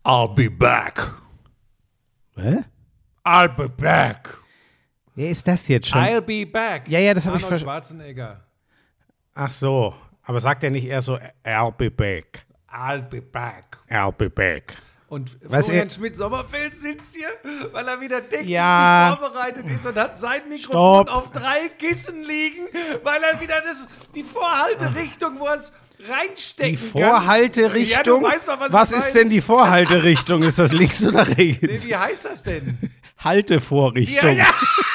I'll be back. Hä? I'll be back. Wer ist das jetzt schon? I'll be back. Ja, das habe ich Arnold verstanden. Schwarzenegger. Ach so, aber sagt er nicht eher so, I'll be back. I'll be back. I'll be back. Und Was Florian Schmidt-Sommerfeld sitzt hier, weil er wieder technisch Ja. nicht vorbereitet ist und hat sein Mikrofon Stopp. auf 3 Kissen liegen, weil er wieder die Vorhalterichtung, wo er es reinstecken Die kann. Vorhalterichtung? Ja, du weißt doch, was ich ist meine. denn die Vorhalterichtung? Ist das links oder Nee, rechts? wie heißt das denn? Haltevorrichtung. Ja.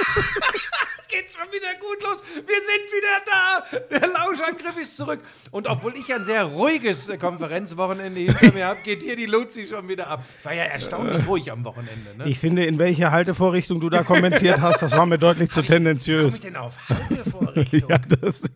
Es geht schon wieder gut los. Wir sind wieder da. Der Lauschangriff ist zurück. Und obwohl ich ein sehr ruhiges Konferenzwochenende hinter mir habe, geht hier die Luzi schon wieder ab. Ich war ja erstaunlich ruhig am Wochenende. Ne? Ich finde, in welche Haltevorrichtung du da kommentiert hast, das war mir deutlich zu Komme tendenziös. ich denn auf Haltevorrichtung? Ja,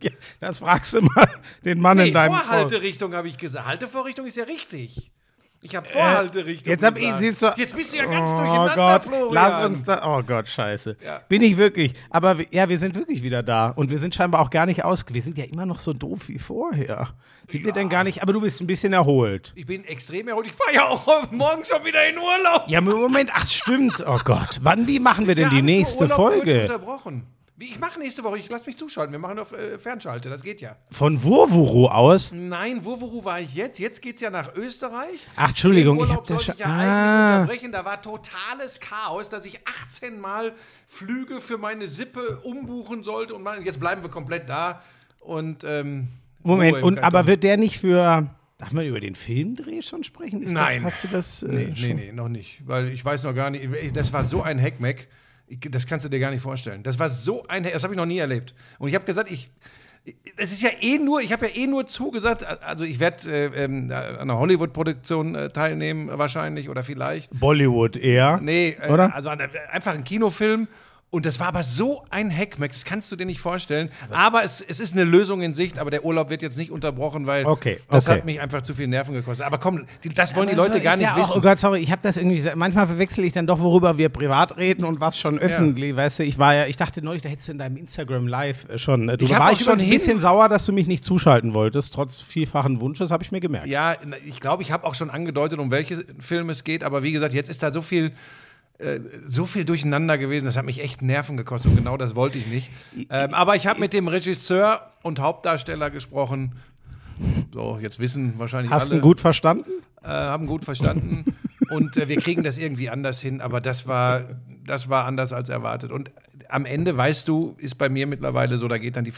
das fragst du mal den Mann in deinem Vorhalterichtung habe ich gesagt. Haltevorrichtung ist ja richtig. Ich habe Vorhalterichtung Jetzt gesagt. siehst du, Jetzt bist du ja ganz oh durcheinander, Gott, Florian. lass uns da, oh Gott, scheiße. Ja. Bin ich wirklich, aber ja, wir sind wirklich wieder da und wir sind scheinbar auch gar nicht wir sind ja immer noch so doof wie vorher. Sind wir denn gar nicht, aber du bist ein bisschen erholt. Ich bin extrem erholt. Ich fahre ja auch morgen schon wieder in Urlaub. Ja, im Moment, ach stimmt, oh Gott. Wie machen wir denn die nächste Folge? Unterbrochen. Ich mache nächste Woche, ich lasse mich zuschalten. Wir machen auf Fernschalte, das geht ja. Von Wurwuru aus? Nein, wo war ich jetzt? Jetzt geht's ja nach Österreich. Ach, Entschuldigung, Den ich Urlaub habe das sollte schon. ich ja eigentlich unterbrechen. Da war totales Chaos, dass ich 18 Mal Flüge für meine Sippe umbuchen sollte. Und jetzt bleiben wir komplett da. Und Moment, Ruhe im Karton. aber wird der nicht für. Darf man über den Filmdreh schon sprechen? Nein. Hast du das? Nee, noch nicht. Weil ich weiß noch gar nicht. Das war so ein Hackmack. Das kannst du dir gar nicht vorstellen. Das war so ein Hack. Das habe ich noch nie erlebt. Und ich habe gesagt, das ist ja ich habe ja nur zugesagt, also ich werde an einer Hollywood-Produktion teilnehmen wahrscheinlich oder vielleicht. Bollywood eher. Nee, oder? also einfach ein Kinofilm. Und das war aber so ein Hackmack, das kannst du dir nicht vorstellen. Aber es ist eine Lösung in Sicht, aber der Urlaub wird jetzt nicht unterbrochen, weil das hat mich einfach zu viel Nerven gekostet. Aber komm, das wollen die Leute gar nicht wissen. Oh Gott, sorry, ich habe das irgendwie, manchmal verwechsel ich dann doch, worüber wir privat reden und was schon öffentlich, weißt du. Ich dachte neulich, da hättest du in deinem Instagram Live schon, du warst schon ein bisschen sauer, dass du mich nicht zuschalten wolltest, trotz vielfachen Wunsches, habe ich mir gemerkt. Ja, ich glaube, ich habe auch schon angedeutet, um welche Filme es geht, aber wie gesagt, jetzt ist da so viel durcheinander gewesen, das hat mich echt Nerven gekostet und genau das wollte ich nicht. Aber ich habe mit dem Regisseur und Hauptdarsteller gesprochen. So, jetzt wissen wahrscheinlich alle. Hast du ihn gut verstanden? Haben gut verstanden und wir kriegen das irgendwie anders hin, aber das war anders als erwartet. Und am Ende, weißt du, ist bei mir mittlerweile so, da geht dann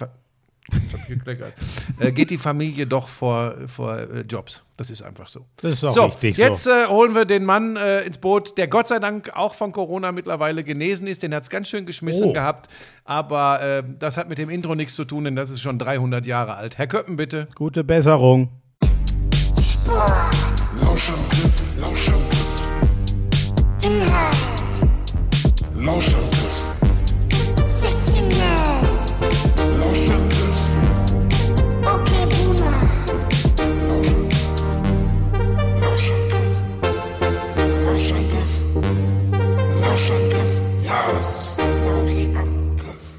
geht die Familie doch vor Jobs. Das ist einfach so. Das ist auch richtig so. Jetzt holen wir den Mann ins Boot, der Gott sei Dank auch von Corona mittlerweile genesen ist. Den hat es ganz schön geschmissen gehabt. Aber das hat mit dem Intro nichts zu tun, denn das ist schon 300 Jahre alt. Herr Köppen, bitte. Gute Besserung. Lauschangriff, Lauschangriff. Inhalt. Lauschangriff. Sexiness. Lauschangriff. Okay, Boomer. Lauschangriff. Lauschangriff. Lauschangriff. Ja, das ist der Lauschangriff.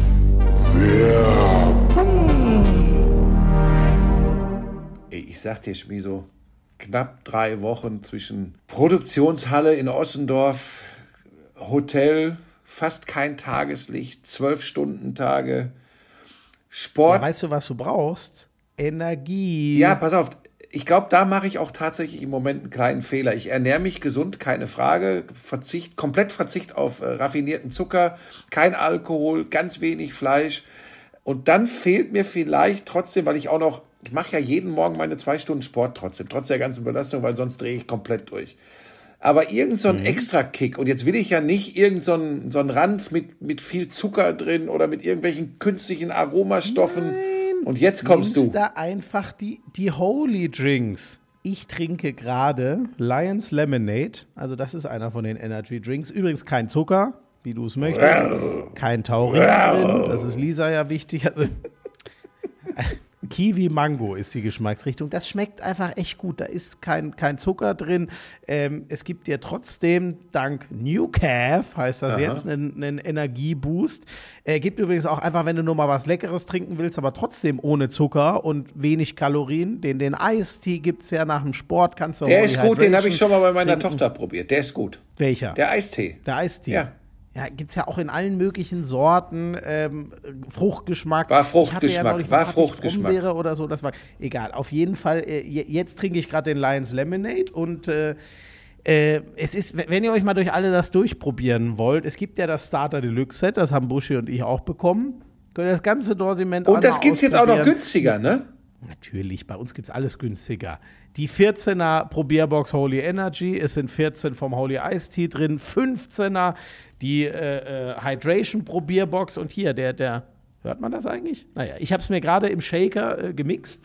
Ich sag dir, Schmieso, knapp 3 Wochen zwischen Produktionshalle in Ossendorf, Hotel, fast kein Tageslicht, 12-Stunden-Tage, Sport. Ja, weißt du, was du brauchst? Energie. Ja, pass auf, ich glaube, da mache ich auch tatsächlich im Moment einen kleinen Fehler. Ich ernähre mich gesund, keine Frage, komplett Verzicht auf raffinierten Zucker, kein Alkohol, ganz wenig Fleisch. Und dann fehlt mir vielleicht trotzdem, weil ich mache ja jeden Morgen meine 2 Stunden Sport trotz der ganzen Belastung, weil sonst drehe ich komplett durch. Aber irgend so ein Extra-Kick, und jetzt will ich ja nicht irgend so ein Ranz mit viel Zucker drin oder mit irgendwelchen künstlichen Aromastoffen. Nein. Und jetzt kommst du. Da einfach die Holy Drinks. Ich trinke gerade Lions Lemonade, also das ist einer von den Energy Drinks. Übrigens kein Zucker, wie du es möchtest. Kein Taurin drin, das ist Lisa ja wichtig. Also, Kiwi-Mango ist die Geschmacksrichtung. Das schmeckt einfach echt gut. Da ist kein Zucker drin. Es gibt dir trotzdem, dank New Calf, heißt das jetzt, einen Energieboost. Gibt übrigens auch einfach, wenn du nur mal was Leckeres trinken willst, aber trotzdem ohne Zucker und wenig Kalorien. Den Eistee gibt es ja nach dem Sport. Kannst du Der ist gut, den habe ich schon mal bei meiner Tochter probiert. Der ist gut. Welcher? Der Eistee. Der Eistee. Ja. Ja, gibt es ja auch in allen möglichen Sorten. Fruchtgeschmack. War Fruchtgeschmack. Brombeere oder so, das war egal. Auf jeden Fall, jetzt trinke ich gerade den Lions Lemonade und es ist, wenn ihr euch mal durch alle das durchprobieren wollt, es gibt ja das Starter Deluxe Set, das haben Buschi und ich auch bekommen. Könnt ihr das ganze Dorsiment Und das gibt es jetzt auch noch günstiger, ne? Natürlich, bei uns gibt es alles günstiger. Die 14er Probierbox Holy Energy, es sind 14 vom Holy Ice Tea drin, 15er die Hydration Probierbox und hier, der hört man das eigentlich? Naja, ich habe es mir gerade im Shaker gemixt.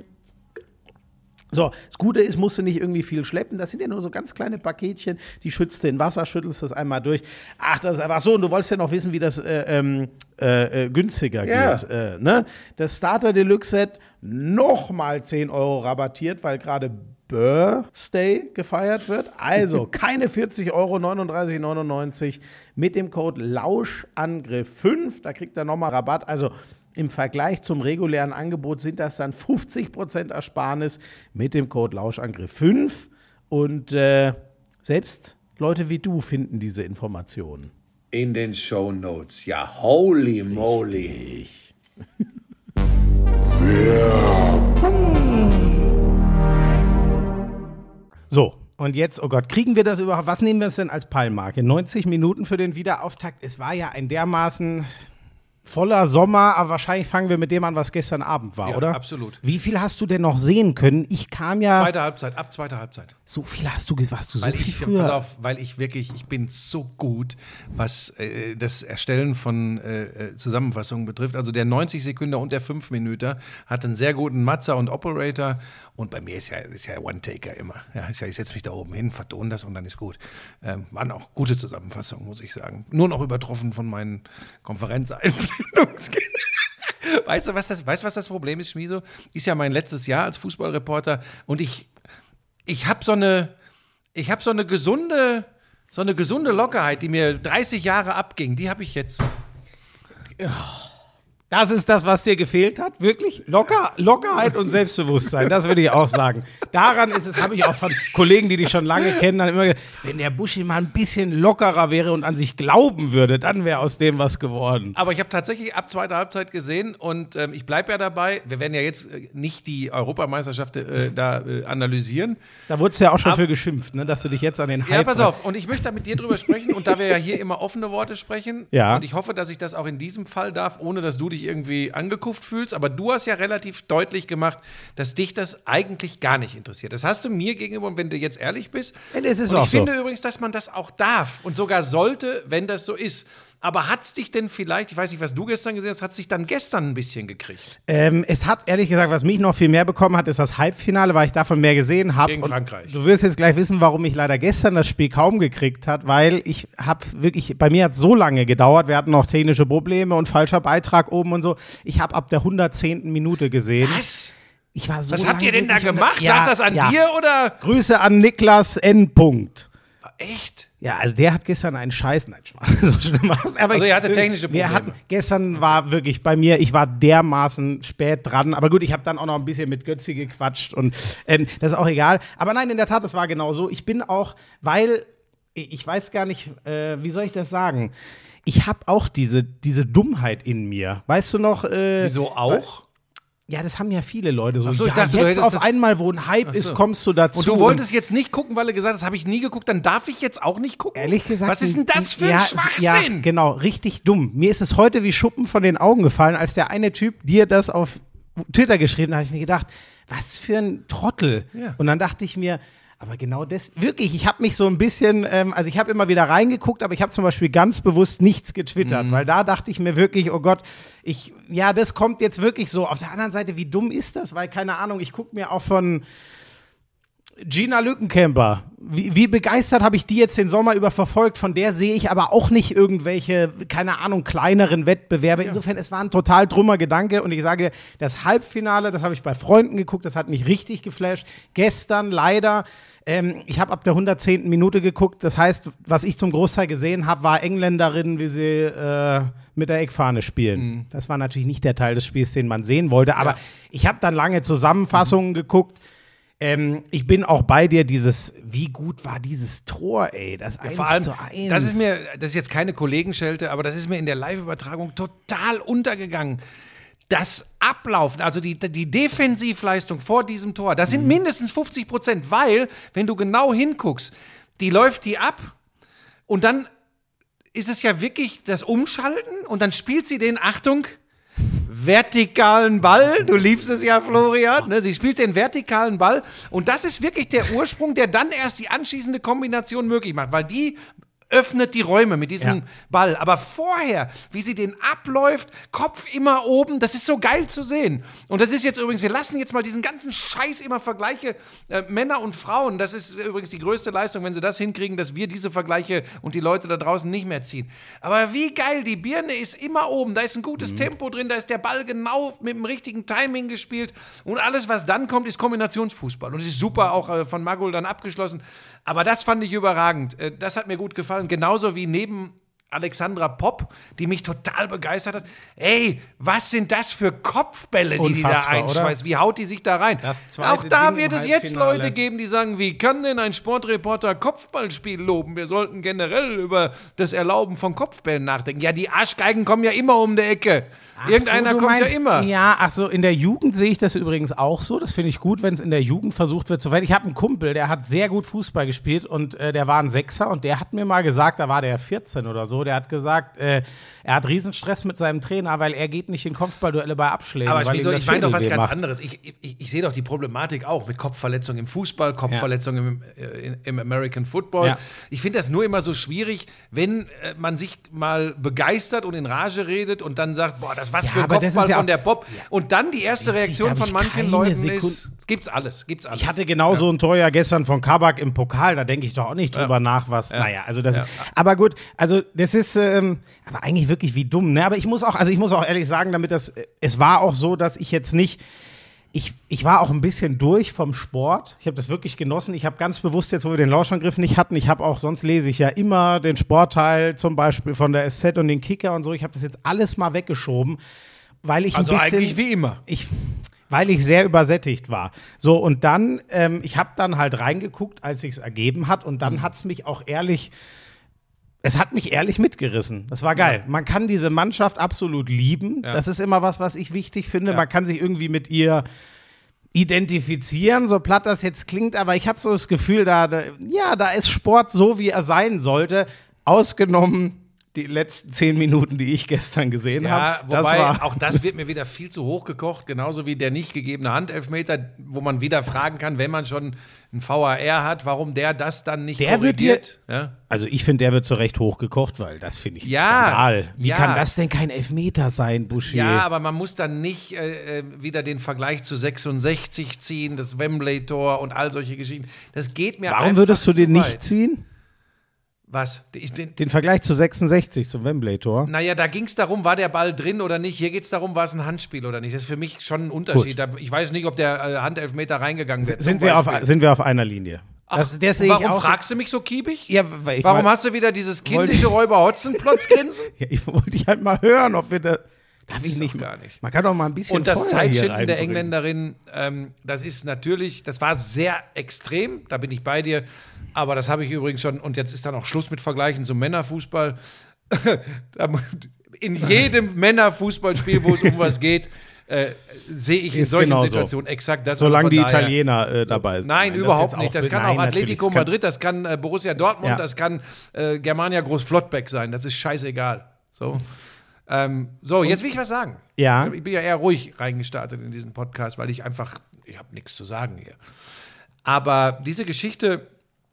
So, das Gute ist, musst du nicht irgendwie viel schleppen. Das sind ja nur so ganz kleine Paketchen, die schützt du in Wasser, schüttelst das einmal durch. Ach, das ist einfach so. Und du wolltest ja noch wissen, wie das günstiger geht. Ne? Das Starter Deluxe Set nochmal 10 € rabattiert, weil gerade Birthday gefeiert wird. Also keine 40 €, 39,99 mit dem Code Lauschangriff5. Da kriegt ihr nochmal Rabatt. Also im Vergleich zum regulären Angebot sind das dann 50% Ersparnis mit dem Code Lauschangriff5. Und selbst Leute wie du finden diese Informationen. In den Shownotes. Ja, holy moly. So, und jetzt, oh Gott, kriegen wir das überhaupt? Was nehmen wir es denn als Palmmarke? 90 Minuten für den Wiederauftakt. Es war ja ein dermaßen voller Sommer, aber wahrscheinlich fangen wir mit dem an, was gestern Abend war, ja, oder? Absolut. Wie viel hast du denn noch sehen können? Ich kam ja. Ab zweiter Halbzeit. So viel hast du, warst du so viel früher? Pass auf, weil ich bin so gut, was das Erstellen von Zusammenfassungen betrifft. Also der 90 Sekunden und der 5 Minuten hat einen sehr guten Matzer und Operator. Und bei mir ist ja One-Taker immer. Ja, ich setze mich da oben hin, vertone das und dann ist gut. Waren auch gute Zusammenfassungen, muss ich sagen. Nur noch übertroffen von meinen Konferenzeinblendungen. Weißt du, was das Problem ist, Schmieso? Ist ja mein letztes Jahr als Fußballreporter und ich habe so eine gesunde Lockerheit, die mir 30 Jahre abging, die habe ich jetzt. Das ist das, was dir gefehlt hat? Wirklich? Lockerheit und Selbstbewusstsein, das würde ich auch sagen. Daran habe ich auch von Kollegen, die dich schon lange kennen, dann immer gesagt, wenn der Buschi mal ein bisschen lockerer wäre und an sich glauben würde, dann wäre aus dem was geworden. Aber ich habe tatsächlich ab zweiter Halbzeit gesehen und ich bleibe ja dabei, wir werden ja jetzt nicht die Europameisterschaft analysieren. Da wurdest du ja auch schon für geschimpft, ne, dass du dich jetzt an den Hype... Ja, pass auf, und ich möchte da mit dir drüber sprechen und da wir ja hier immer offene Worte sprechen und ich hoffe, dass ich das auch in diesem Fall darf, ohne dass du dich irgendwie angekufft fühlst, aber du hast ja relativ deutlich gemacht, dass dich das eigentlich gar nicht interessiert. Das hast du mir gegenüber, und wenn du jetzt ehrlich bist, es ist und auch ich finde übrigens, dass man das auch darf und sogar sollte, wenn das so ist. Aber hat es dich denn vielleicht, ich weiß nicht, was du gestern gesehen hast, hat es dich dann gestern ein bisschen gekriegt? Es hat, ehrlich gesagt, was mich noch viel mehr bekommen hat, ist das Halbfinale, weil ich davon mehr gesehen habe. Gegen Frankreich. Du wirst jetzt gleich wissen, warum ich leider gestern das Spiel kaum gekriegt habe, weil ich habe wirklich, bei mir hat es so lange gedauert, wir hatten noch technische Probleme und falscher Beitrag oben und so. Ich habe ab der 110. Minute gesehen. Was? Ich war so Was habt ihr denn da gemacht? Ja, lag das an dir oder? Grüße an Niklas N. Echt? Ja, also der hat gestern einen Scheiß, nein, so schlimm war's. Aber also er hatte technische Probleme. Gestern war wirklich bei mir, ich war dermaßen spät dran, aber gut, ich habe dann auch noch ein bisschen mit Götzi gequatscht und das ist auch egal. Aber nein, in der Tat, das war genau so. Ich bin auch, weil, ich weiß gar nicht, wie soll ich das sagen? Ich habe auch diese Dummheit in mir. Weißt du noch? Wieso auch? Ja, das haben ja viele Leute so. Ach so, ich ja, dachte, jetzt auf einmal, wo ein Hype ist, kommst du dazu. Und du wolltest jetzt nicht gucken, weil du gesagt hast, das habe ich nie geguckt, dann darf ich jetzt auch nicht gucken? Ehrlich gesagt. Was ist denn das für ein Schwachsinn? Ja, genau, richtig dumm. Mir ist es heute wie Schuppen von den Augen gefallen, als der eine Typ dir das auf Twitter geschrieben hat, habe ich mir gedacht, was für ein Trottel. Ja. Und dann dachte ich mir, aber genau das, wirklich, ich habe mich so ein bisschen, also ich habe immer wieder reingeguckt, aber ich habe zum Beispiel ganz bewusst nichts getwittert, weil da dachte ich mir wirklich, oh Gott, das kommt jetzt wirklich so. Auf der anderen Seite, wie dumm ist das? Weil, keine Ahnung, ich gucke mir auch von Gina Lückenkämper wie begeistert habe ich die jetzt den Sommer über verfolgt. Von der sehe ich aber auch nicht irgendwelche, keine Ahnung, kleineren Wettbewerbe. Insofern, es war ein total drummer Gedanke. Und ich sage, das Halbfinale, das habe ich bei Freunden geguckt, das hat mich richtig geflasht. Gestern leider, ich habe ab der 110. Minute geguckt. Das heißt, was ich zum Großteil gesehen habe, war Engländerinnen, wie sie mit der Eckfahne spielen. Das war natürlich nicht der Teil des Spiels, den man sehen wollte. Aber ich habe dann lange Zusammenfassungen geguckt. Ich bin auch bei dir, wie gut war dieses Tor, ey, das 1:1. Das ist jetzt keine Kollegenschelte, aber das ist mir in der Live-Übertragung total untergegangen. Das Ablaufen, also die Defensivleistung vor diesem Tor, das sind mindestens 50%, weil, wenn du genau hinguckst, die läuft die ab und dann ist es ja wirklich das Umschalten und dann spielt sie den, Achtung, vertikalen Ball. Du liebst es ja, Florian. Ne? Sie spielt den vertikalen Ball. Und das ist wirklich der Ursprung, der dann erst die anschließende Kombination möglich macht. Weil die öffnet die Räume mit diesem Ball. Aber vorher, wie sie den abläuft, Kopf immer oben, das ist so geil zu sehen. Und das ist jetzt übrigens, wir lassen jetzt mal diesen ganzen Scheiß immer Vergleiche Männer und Frauen. Das ist übrigens die größte Leistung, wenn sie das hinkriegen, dass wir diese Vergleiche und die Leute da draußen nicht mehr ziehen. Aber wie geil, die Birne ist immer oben, da ist ein gutes Tempo drin, da ist der Ball genau mit dem richtigen Timing gespielt und alles, was dann kommt, ist Kombinationsfußball. Und es ist super auch von Magul dann abgeschlossen. Aber das fand ich überragend. Das hat mir gut gefallen. Genauso wie neben Alexandra Popp, die mich total begeistert hat. Ey, was sind das für Kopfbälle, die da einschweißt? Wie haut die sich da rein? Auch da wird es jetzt Leute geben, die sagen, wie kann denn ein Sportreporter Kopfballspiel loben? Wir sollten generell über das Erlauben von Kopfbällen nachdenken. Ja, die Arschgeigen kommen ja immer um die Ecke. Irgendeiner kommt ja immer. Ja, ach so, in der Jugend sehe ich das übrigens auch so. Das finde ich gut, wenn es in der Jugend versucht wird zu werden. Ich habe einen Kumpel, der hat sehr gut Fußball gespielt und der war ein Sechser und der hat mir mal gesagt, da war der 14 oder so, der hat gesagt, er hat Riesenstress mit seinem Trainer, weil er geht nicht in Kopfballduelle bei Abschlägen. Aber ich meine doch was ganz anderes. Ich sehe doch die Problematik auch mit Kopfverletzungen im Fußball, Kopfverletzungen im American Football. Ja. Ich finde das nur immer so schwierig, wenn man sich mal begeistert und in Rage redet und dann sagt, boah, das was für ein Kopfball von der Pop. Ja. Und dann die erste Reaktion von manchen Leuten ist, gibt's alles. Ich hatte genau so ein Tor ja gestern von Kabak im Pokal, da denke ich doch auch nicht drüber nach, was, naja, also das, aber gut, also das ist, aber eigentlich wirklich wie dumm, ne, aber ich muss auch ehrlich sagen, es war auch so, dass ich jetzt nicht, ich war auch ein bisschen durch vom Sport. Ich habe das wirklich genossen. Ich habe ganz bewusst jetzt, wo wir den Lauschangriff nicht hatten, sonst lese ich ja immer den Sportteil zum Beispiel von der SZ und den Kicker und so. Ich habe das jetzt alles mal weggeschoben, weil ich eigentlich wie immer. Weil ich sehr übersättigt war. So, und dann, ich habe dann halt reingeguckt, als sich's ergeben hat und dann hat's mich auch ehrlich mitgerissen. Das war geil. Ja. Man kann diese Mannschaft absolut lieben. Ja. Das ist immer was ich wichtig finde. Ja. Man kann sich irgendwie mit ihr identifizieren, so platt das jetzt klingt, aber ich habe so das Gefühl, da ist Sport so, wie er sein sollte, ausgenommen die letzten 10 Minuten, die ich gestern gesehen habe. Wobei, auch das wird mir wieder viel zu hoch gekocht, genauso wie der nicht gegebene Handelfmeter, wo man wieder fragen kann, wenn man schon ein VAR hat, warum der das dann nicht korrigiert. Also ich finde, der wird zu Recht hochgekocht, weil das finde ich ein Skandal. Wie kann das denn kein Elfmeter sein, Boucher? Ja, aber man muss dann nicht wieder den Vergleich zu 66 ziehen, das Wembley-Tor und all solche Geschichten. Das geht mir einfach zu weit. Warum würdest du den nicht ziehen? Was? Den Vergleich zu 66 zum Wembley-Tor? Naja, da ging es darum, war der Ball drin oder nicht. Hier geht es darum, war es ein Handspiel oder nicht. Das ist für mich schon ein Unterschied. Ich weiß nicht, ob der Handelfmeter reingegangen wird. Sind wir auf einer Linie? Warum fragst du mich so kiebig? Ja, warum hast du wieder dieses kindische Räuber-Hotzenplotz-Grinsen? Ich wollte dich halt mal hören, ob wir da... Darf ich nicht gar nicht. Man kann doch mal ein bisschen. Und das Zeitschinden der Engländerin, das ist natürlich, das war sehr extrem, da bin ich bei dir. Aber das habe ich übrigens schon, und jetzt ist dann auch Schluss mit Vergleichen zum Männerfußball. In jedem Männerfußballspiel, wo es um was geht, sehe ich in solchen Situationen exakt das. Solange die Italiener dabei sind. Nein, überhaupt nicht. Das kann auch Atletico Madrid, das kann Borussia Dortmund, das kann Germania Groß-Flottbeck sein. Das ist scheißegal. So. Jetzt will ich was sagen. Ja. Ich bin ja eher ruhig reingestartet in diesen Podcast, weil ich habe nichts zu sagen hier. Aber diese Geschichte,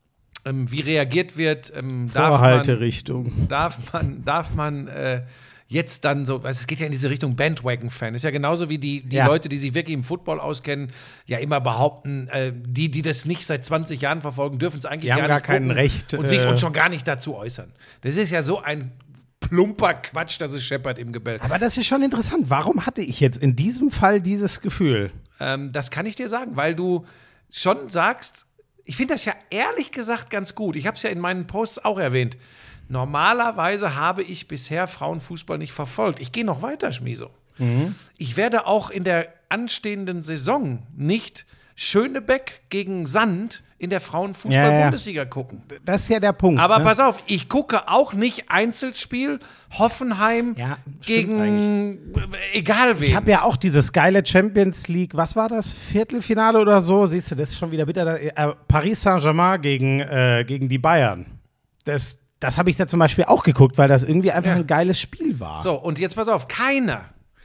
wie reagiert wird, Vorhalterichtung. darf man jetzt dann so, es geht ja in diese Richtung Bandwagon-Fan. Ist ja genauso wie die Leute, die sich wirklich im Football auskennen, ja immer behaupten, die das nicht seit 20 Jahren verfolgen, dürfen es eigentlich gar nicht kein Recht und sich und schon gar nicht dazu äußern. Das ist ja so ein plumper Quatsch, dass es scheppert im Gebälk. Aber das ist schon interessant. Warum hatte ich jetzt in diesem Fall dieses Gefühl? Das kann ich dir sagen, weil du schon sagst, ich finde das ja ehrlich gesagt ganz gut. Ich habe es ja in meinen Posts auch erwähnt. Normalerweise habe ich bisher Frauenfußball nicht verfolgt. Ich gehe noch weiter, Schmieso. Ich werde auch in der anstehenden Saison nicht Schönebeck gegen Sand in der Frauenfußball-Bundesliga gucken. Das ist ja der Punkt. Aber pass auf, ich gucke auch nicht Einzelspiel Hoffenheim gegen egal wen. Ich habe ja auch dieses geile Champions League, was war das, Viertelfinale oder so? Siehst du, das ist schon wieder bitter. Paris Saint-Germain gegen die Bayern. Das habe ich da zum Beispiel auch geguckt, weil das irgendwie einfach ein geiles Spiel war. So, und jetzt pass auf, keiner,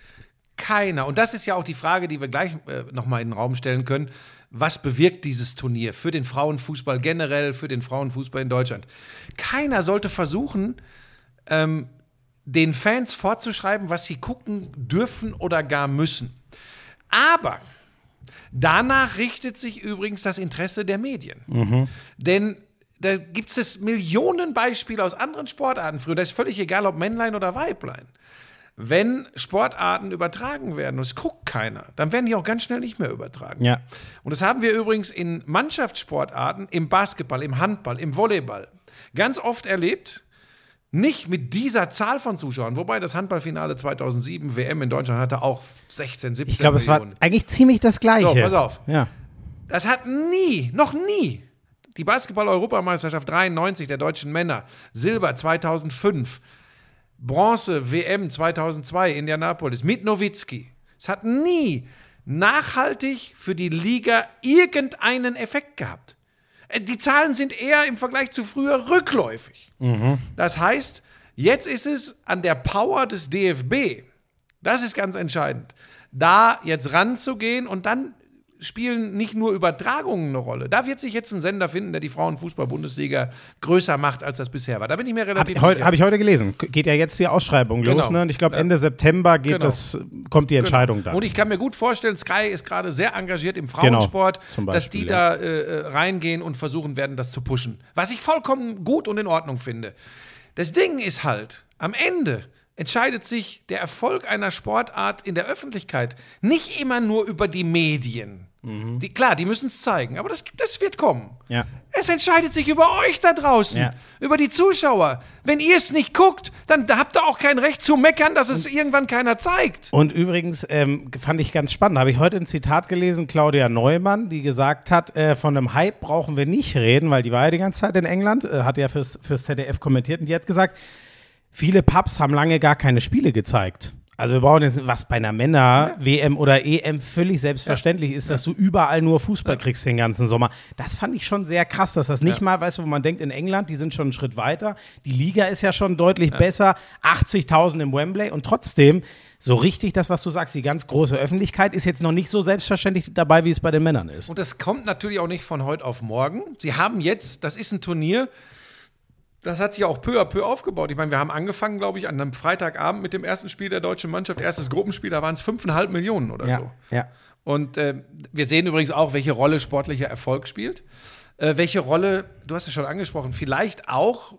und das ist ja auch die Frage, die wir gleich nochmal in den Raum stellen können, was bewirkt dieses Turnier für den Frauenfußball generell, für den Frauenfußball in Deutschland? Keiner sollte versuchen, den Fans vorzuschreiben, was sie gucken dürfen oder gar müssen. Aber danach richtet sich übrigens das Interesse der Medien. Denn da gibt es Millionen Beispiele aus anderen Sportarten früher. Das ist völlig egal, ob Männlein oder Weiblein. Wenn Sportarten übertragen werden und es guckt keiner, dann werden die auch ganz schnell nicht mehr übertragen. Ja. Und das haben wir übrigens in Mannschaftssportarten, im Basketball, im Handball, im Volleyball ganz oft erlebt. Nicht mit dieser Zahl von Zuschauern, wobei das Handballfinale 2007 WM in Deutschland hatte auch 16, 17 Ich glaube, es war eigentlich ziemlich das Gleiche. So, pass auf. Ja. Das hat noch nie die Basketball-Europameisterschaft 93 der deutschen Männer, Silber 2005, Bronze WM 2002 Indianapolis mit Nowitzki. Es hat nie nachhaltig für die Liga irgendeinen Effekt gehabt. Die Zahlen sind eher im Vergleich zu früher rückläufig. Das heißt, jetzt ist es an der Power des DFB, das ist ganz entscheidend, da jetzt ranzugehen und dann spielen nicht nur Übertragungen eine Rolle. Da wird sich jetzt ein Sender finden, der die Frauenfußball-Bundesliga größer macht, als das bisher war. Da bin ich mir relativ sicher. Habe ich heute gelesen. Geht ja jetzt die Ausschreibung los. Ne? Und ich glaube, Ende September kommt die Entscheidung dann. Und ich kann mir gut vorstellen, Sky ist gerade sehr engagiert im Frauensport, dass die da reingehen und versuchen werden, das zu pushen. Was ich vollkommen gut und in Ordnung finde. Das Ding ist halt, am Ende entscheidet sich der Erfolg einer Sportart in der Öffentlichkeit nicht immer nur über die Medien. Die müssen es zeigen, aber das wird kommen. Ja. Es entscheidet sich über euch da draußen, über die Zuschauer. Wenn ihr es nicht guckt, dann habt ihr auch kein Recht zu meckern, dass es irgendwann keiner zeigt. Und übrigens fand ich ganz spannend, habe ich heute ein Zitat gelesen, Claudia Neumann, die gesagt hat, von einem Hype brauchen wir nicht reden, weil die war ja die ganze Zeit in England, hat ja fürs ZDF kommentiert und die hat gesagt, viele Pubs haben lange gar keine Spiele gezeigt. Also wir brauchen jetzt, was bei einer Männer-WM oder EM völlig selbstverständlich ist, dass du überall nur Fußball kriegst den ganzen Sommer. Das fand ich schon sehr krass, dass das nicht mal, weißt du, wo man denkt, in England, die sind schon einen Schritt weiter. Die Liga ist ja schon deutlich besser. 80.000 im Wembley und trotzdem, so richtig das, was du sagst, die ganz große Öffentlichkeit ist jetzt noch nicht so selbstverständlich dabei, wie es bei den Männern ist. Und das kommt natürlich auch nicht von heute auf morgen. Sie haben jetzt, das ist ein Turnier, das hat sich auch peu à peu aufgebaut. Ich meine, wir haben angefangen, glaube ich, an einem Freitagabend mit dem ersten Spiel der deutschen Mannschaft. Erstes Gruppenspiel, da waren es 5,5 Millionen oder so. Ja. Und wir sehen übrigens auch, welche Rolle sportlicher Erfolg spielt. Welche Rolle, du hast es schon angesprochen, vielleicht auch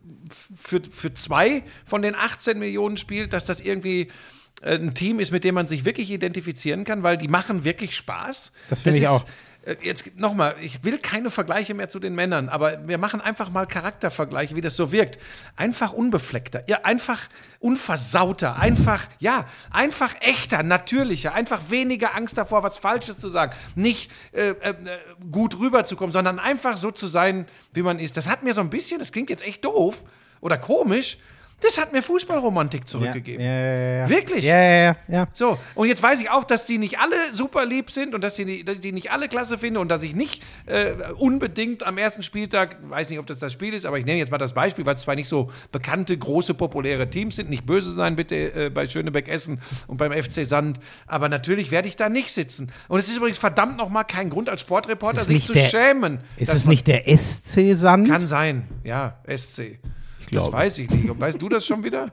für 2 von den 18 Millionen spielt, dass das irgendwie ein Team ist, mit dem man sich wirklich identifizieren kann, weil die machen wirklich Spaß. Das finde ich auch. Jetzt nochmal, ich will keine Vergleiche mehr zu den Männern, aber wir machen einfach mal Charaktervergleiche, wie das so wirkt. Einfach unbefleckter, einfach unversauter, einfach echter, natürlicher, einfach weniger Angst davor, was Falsches zu sagen, nicht gut rüberzukommen, sondern einfach so zu sein, wie man ist. Das hat mir so ein bisschen, das klingt jetzt echt doof oder komisch, das hat mir Fußballromantik zurückgegeben. Ja. Wirklich? Ja. So, und jetzt weiß ich auch, dass die nicht alle super lieb sind und dass die nicht alle klasse finde und dass ich nicht unbedingt am ersten Spieltag, weiß nicht, ob das Spiel ist, aber ich nenne jetzt mal das Beispiel, weil es zwar nicht so bekannte, große, populäre Teams sind, nicht böse sein bitte bei Schönebeck Essen und beim FC Sand, aber natürlich werde ich da nicht sitzen. Und es ist übrigens verdammt nochmal kein Grund als Sportreporter, sich zu schämen. Ist es nicht der SC Sand? Kann sein, ja, SC. Das weiß ich nicht. Weißt du das schon wieder?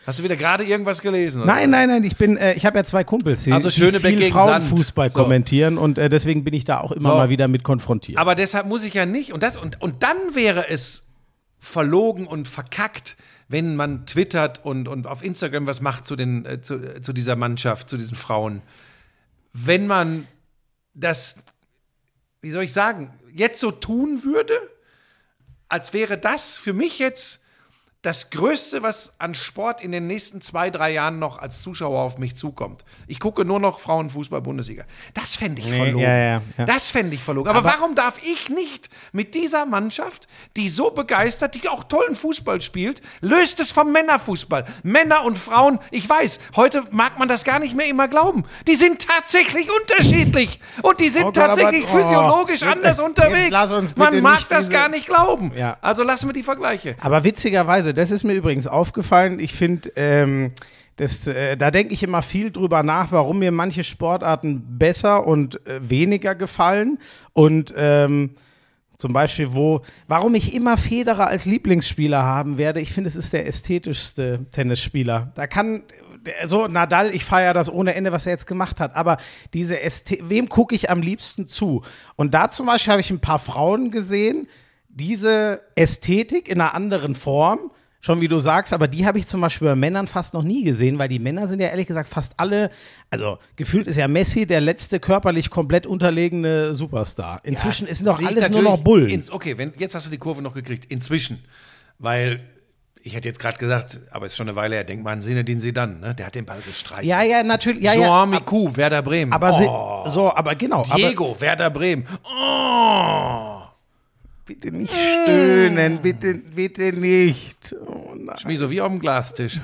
Hast du wieder gerade irgendwas gelesen? Oder? Nein, ich habe ja 2 Kumpels, die, also Schönebeck viel gegen Frauenfußball Sand. kommentieren und deswegen bin ich da auch immer mal wieder mit konfrontiert. Aber deshalb muss ich ja nicht, und dann wäre es verlogen und verkackt, wenn man twittert und auf Instagram was macht zu dieser Mannschaft, zu diesen Frauen. Wenn man das, wie soll ich sagen, jetzt so tun würde, als wäre das für mich jetzt das Größte, was an Sport in den nächsten 2-3 Jahren noch als Zuschauer auf mich zukommt. Ich gucke nur noch Frauenfußball-Bundesliga. Das fände ich verlogen. Ja. Das fände ich verlogen. Aber warum darf ich nicht mit dieser Mannschaft, die so begeistert, die auch tollen Fußball spielt, löst es vom Männerfußball? Männer und Frauen, ich weiß, heute mag man das gar nicht mehr immer glauben. Die sind tatsächlich unterschiedlich. Und die sind tatsächlich physiologisch anders unterwegs. Man mag das gar nicht glauben. Ja. Also lassen wir die Vergleiche. Aber witzigerweise, das ist mir übrigens aufgefallen, ich finde, da denke ich immer viel drüber nach, warum mir manche Sportarten besser und weniger gefallen und zum Beispiel, warum ich immer Federer als Lieblingsspieler haben werde. Ich finde, es ist der ästhetischste Tennisspieler. Nadal, ich feiere das ohne Ende, was er jetzt gemacht hat, aber wem gucke ich am liebsten zu? Und da zum Beispiel habe ich ein paar Frauen gesehen, diese Ästhetik in einer anderen Form, schon wie du sagst, aber die habe ich zum Beispiel bei Männern fast noch nie gesehen, weil die Männer sind ja ehrlich gesagt fast alle, also gefühlt ist ja Messi der letzte körperlich komplett unterlegene Superstar. Inzwischen ist doch alles nur noch Bullen. Okay, jetzt hast du die Kurve noch gekriegt. Inzwischen, weil ich hätte jetzt gerade gesagt, aber ist schon eine Weile her, denk mal an Zinedine Zidane, ne? Der hat den Ball gestreichelt. Ja, natürlich. Jean Micou, Werder Bremen. Aber genau. Diego, Werder Bremen. Oh. Bitte nicht stöhnen, bitte nicht. Oh nein. Schmier, so wie auf dem Glastisch.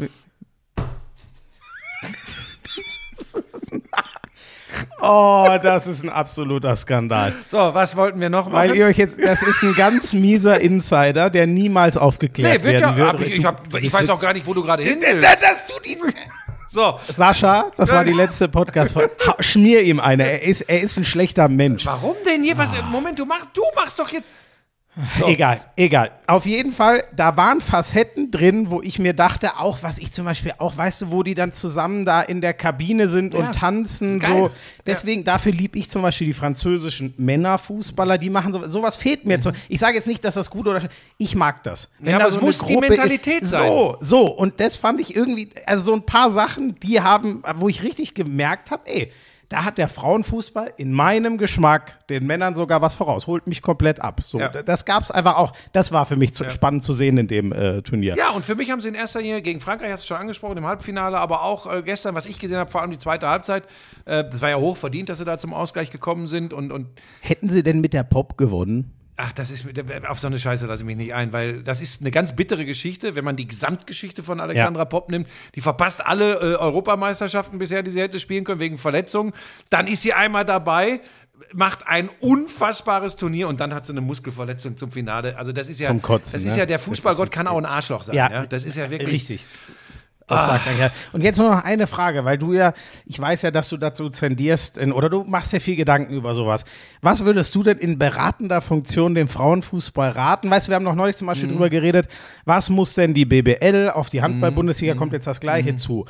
Oh, das ist ein absoluter Skandal. So, was wollten wir noch machen? Weil ihr euch das ist ein ganz mieser Insider, der niemals aufgeklärt werden wird. Ich weiß auch gar nicht, wo du gerade hin willst. So. Sascha, das war die letzte Podcast-Folge. Schmier ihm eine. Er ist ein schlechter Mensch. Warum denn hier? Moment, du machst doch jetzt. So. Egal. Auf jeden Fall, da waren Facetten drin, wo ich mir dachte, auch was ich zum Beispiel auch, weißt du, wo die dann zusammen da in der Kabine sind und tanzen. Geil. So. Deswegen, dafür liebe ich zum Beispiel die französischen Männerfußballer, die machen sowas fehlt mir. Ich sage jetzt nicht, dass das gut oder schlecht ist. Ich mag das. Ja, aber es muss die Mentalität sein. So. Und das fand ich irgendwie, also so ein paar Sachen, wo ich richtig gemerkt habe, da hat der Frauenfußball in meinem Geschmack den Männern sogar was voraus. Holt mich komplett ab. So, das gab's einfach auch. Das war für mich spannend zu sehen in dem Turnier. Ja, und für mich haben sie in erster Linie gegen Frankreich, hast du schon angesprochen, im Halbfinale, aber auch gestern, was ich gesehen habe, vor allem die zweite Halbzeit, das war ja hoch verdient, dass sie da zum Ausgleich gekommen sind. Und hätten sie denn mit der Pop gewonnen? Ach, auf so eine Scheiße lasse ich mich nicht ein, weil das ist eine ganz bittere Geschichte, wenn man die Gesamtgeschichte von Alexandra Popp nimmt. Die verpasst alle Europameisterschaften bisher, die sie hätte spielen können, wegen Verletzungen. Dann ist sie einmal dabei, macht ein unfassbares Turnier und dann hat sie eine Muskelverletzung zum Finale. Also das ist ja, zum Kotzen, das ist ja der Fußballgott kann auch ein Arschloch sein. Ja, das ist ja wirklich richtig. Das sagt er ja. Und jetzt nur noch eine Frage, weil ich weiß ja, dass du dazu tendierst, oder du machst ja viel Gedanken über sowas. Was würdest du denn in beratender Funktion dem Frauenfußball raten? Weißt du, wir haben noch neulich zum Beispiel drüber geredet, was muss denn die BBL, auf die Handball-Bundesliga kommt jetzt das Gleiche zu.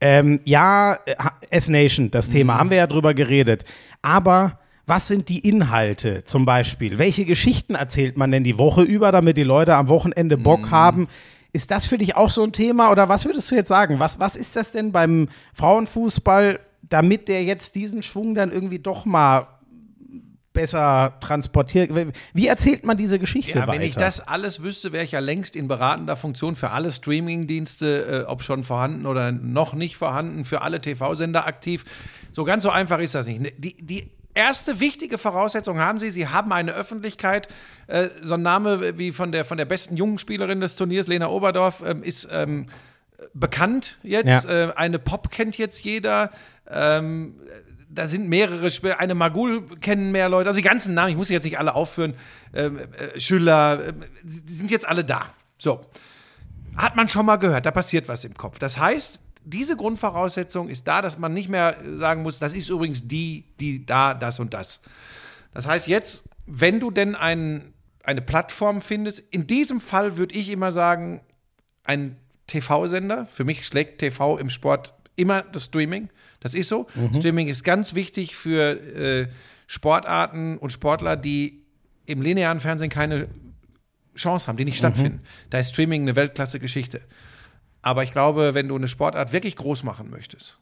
S-Nation, das Thema, haben wir ja drüber geredet. Aber was sind die Inhalte zum Beispiel? Welche Geschichten erzählt man denn die Woche über, damit die Leute am Wochenende Bock haben? Ist das für dich auch so ein Thema oder was würdest du jetzt sagen? Was ist das denn beim Frauenfußball, damit der jetzt diesen Schwung dann irgendwie doch mal besser transportiert? Wie erzählt man diese Geschichte weiter? Wenn ich das alles wüsste, wäre ich ja längst in beratender Funktion für alle Streamingdienste, ob schon vorhanden oder noch nicht vorhanden, für alle TV-Sender aktiv. So ganz so einfach ist das nicht. Die erste wichtige Voraussetzung haben Sie haben eine Öffentlichkeit. So ein Name wie von der besten jungen Spielerin des Turniers, Lena Oberdorf, ist bekannt jetzt. Ja. Eine Pop kennt jetzt jeder. Da sind mehrere Spieler. Eine Magul kennen mehr Leute. Also die ganzen Namen, ich muss sie jetzt nicht alle aufführen. Schüller, die sind jetzt alle da. So. Hat man schon mal gehört, da passiert was im Kopf. Das heißt, diese Grundvoraussetzung ist da, dass man nicht mehr sagen muss, das ist übrigens die da, das und das. Das heißt jetzt, wenn du denn eine Plattform findest, in diesem Fall würde ich immer sagen, ein TV-Sender. Für mich schlägt TV im Sport immer das Streaming. Das ist so. Streaming ist ganz wichtig für Sportarten und Sportler, die im linearen Fernsehen keine Chance haben, die nicht stattfinden. Da ist Streaming eine Weltklasse-Geschichte. Aber ich glaube, wenn du eine Sportart wirklich groß machen möchtest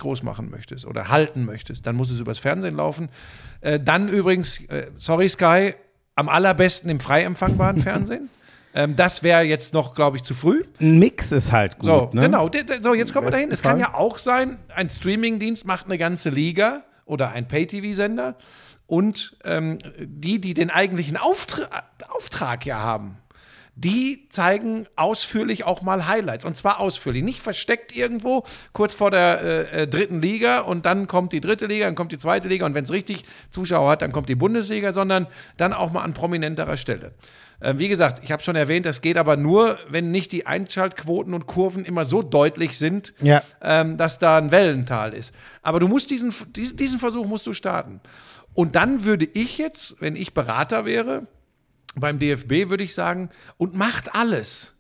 oder halten möchtest, dann muss es übers Fernsehen laufen. Dann übrigens, sorry Sky, am allerbesten im frei empfangbaren Fernsehen. Das wäre jetzt noch, glaube ich, zu früh. Ein Mix ist halt gut. So, ne? genau. So, jetzt kommen wir dahin. Es kann ja auch sein, ein Streamingdienst macht eine ganze Liga oder ein Pay-TV-Sender und die den eigentlichen Auftrag ja haben, die zeigen ausführlich auch mal Highlights. Und zwar ausführlich. Nicht versteckt irgendwo, kurz vor der dritten Liga und dann kommt die dritte Liga, dann kommt die zweite Liga und wenn es richtig Zuschauer hat, dann kommt die Bundesliga, sondern dann auch mal an prominenterer Stelle. Wie gesagt, ich habe schon erwähnt, das geht aber nur, wenn nicht die Einschaltquoten und Kurven immer so deutlich sind, dass da ein Wellental ist. Aber du musst diesen Versuch musst du starten. Und dann würde ich jetzt, wenn ich Berater wäre, beim DFB würde ich sagen, und macht alles.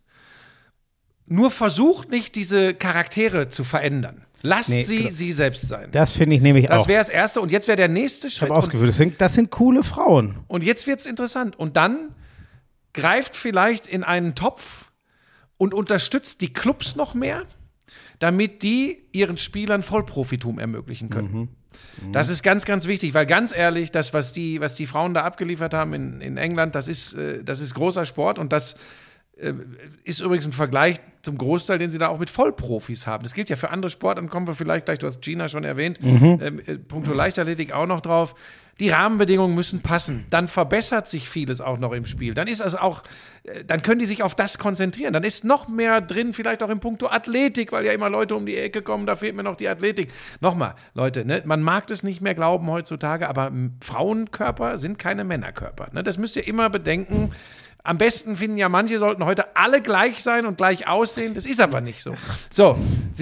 Nur versucht nicht, diese Charaktere zu verändern. Lasst sie selbst sein. Das finde ich nämlich auch. Das wäre das Erste. Und jetzt wäre der nächste Schritt. Ich habe ausgeführt, das sind coole Frauen. Und jetzt wird es interessant. Und dann greift vielleicht in einen Topf und unterstützt die Clubs noch mehr, damit die ihren Spielern Vollprofitum ermöglichen können. Das ist ganz, ganz wichtig, weil ganz ehrlich, das, was die Frauen da abgeliefert haben in England, das ist großer Sport und das ist übrigens ein Vergleich zum Großteil, den sie da auch mit Vollprofis haben. Das gilt ja für andere Sportarten, kommen wir vielleicht gleich, du hast Gina schon erwähnt, Punkto Leichtathletik auch noch drauf. Die Rahmenbedingungen müssen passen. Dann verbessert sich vieles auch noch im Spiel. Dann ist also auch, dann können die sich auf das konzentrieren. Dann ist noch mehr drin, vielleicht auch im Punkto Athletik, weil ja immer Leute um die Ecke kommen, da fehlt mir noch die Athletik. Nochmal, Leute, ne, man mag das nicht mehr glauben heutzutage, aber Frauenkörper sind keine Männerkörper. Ne? Das müsst ihr immer bedenken. Am besten finden ja manche, sollten heute alle gleich sein und gleich aussehen. Das ist aber nicht so. So,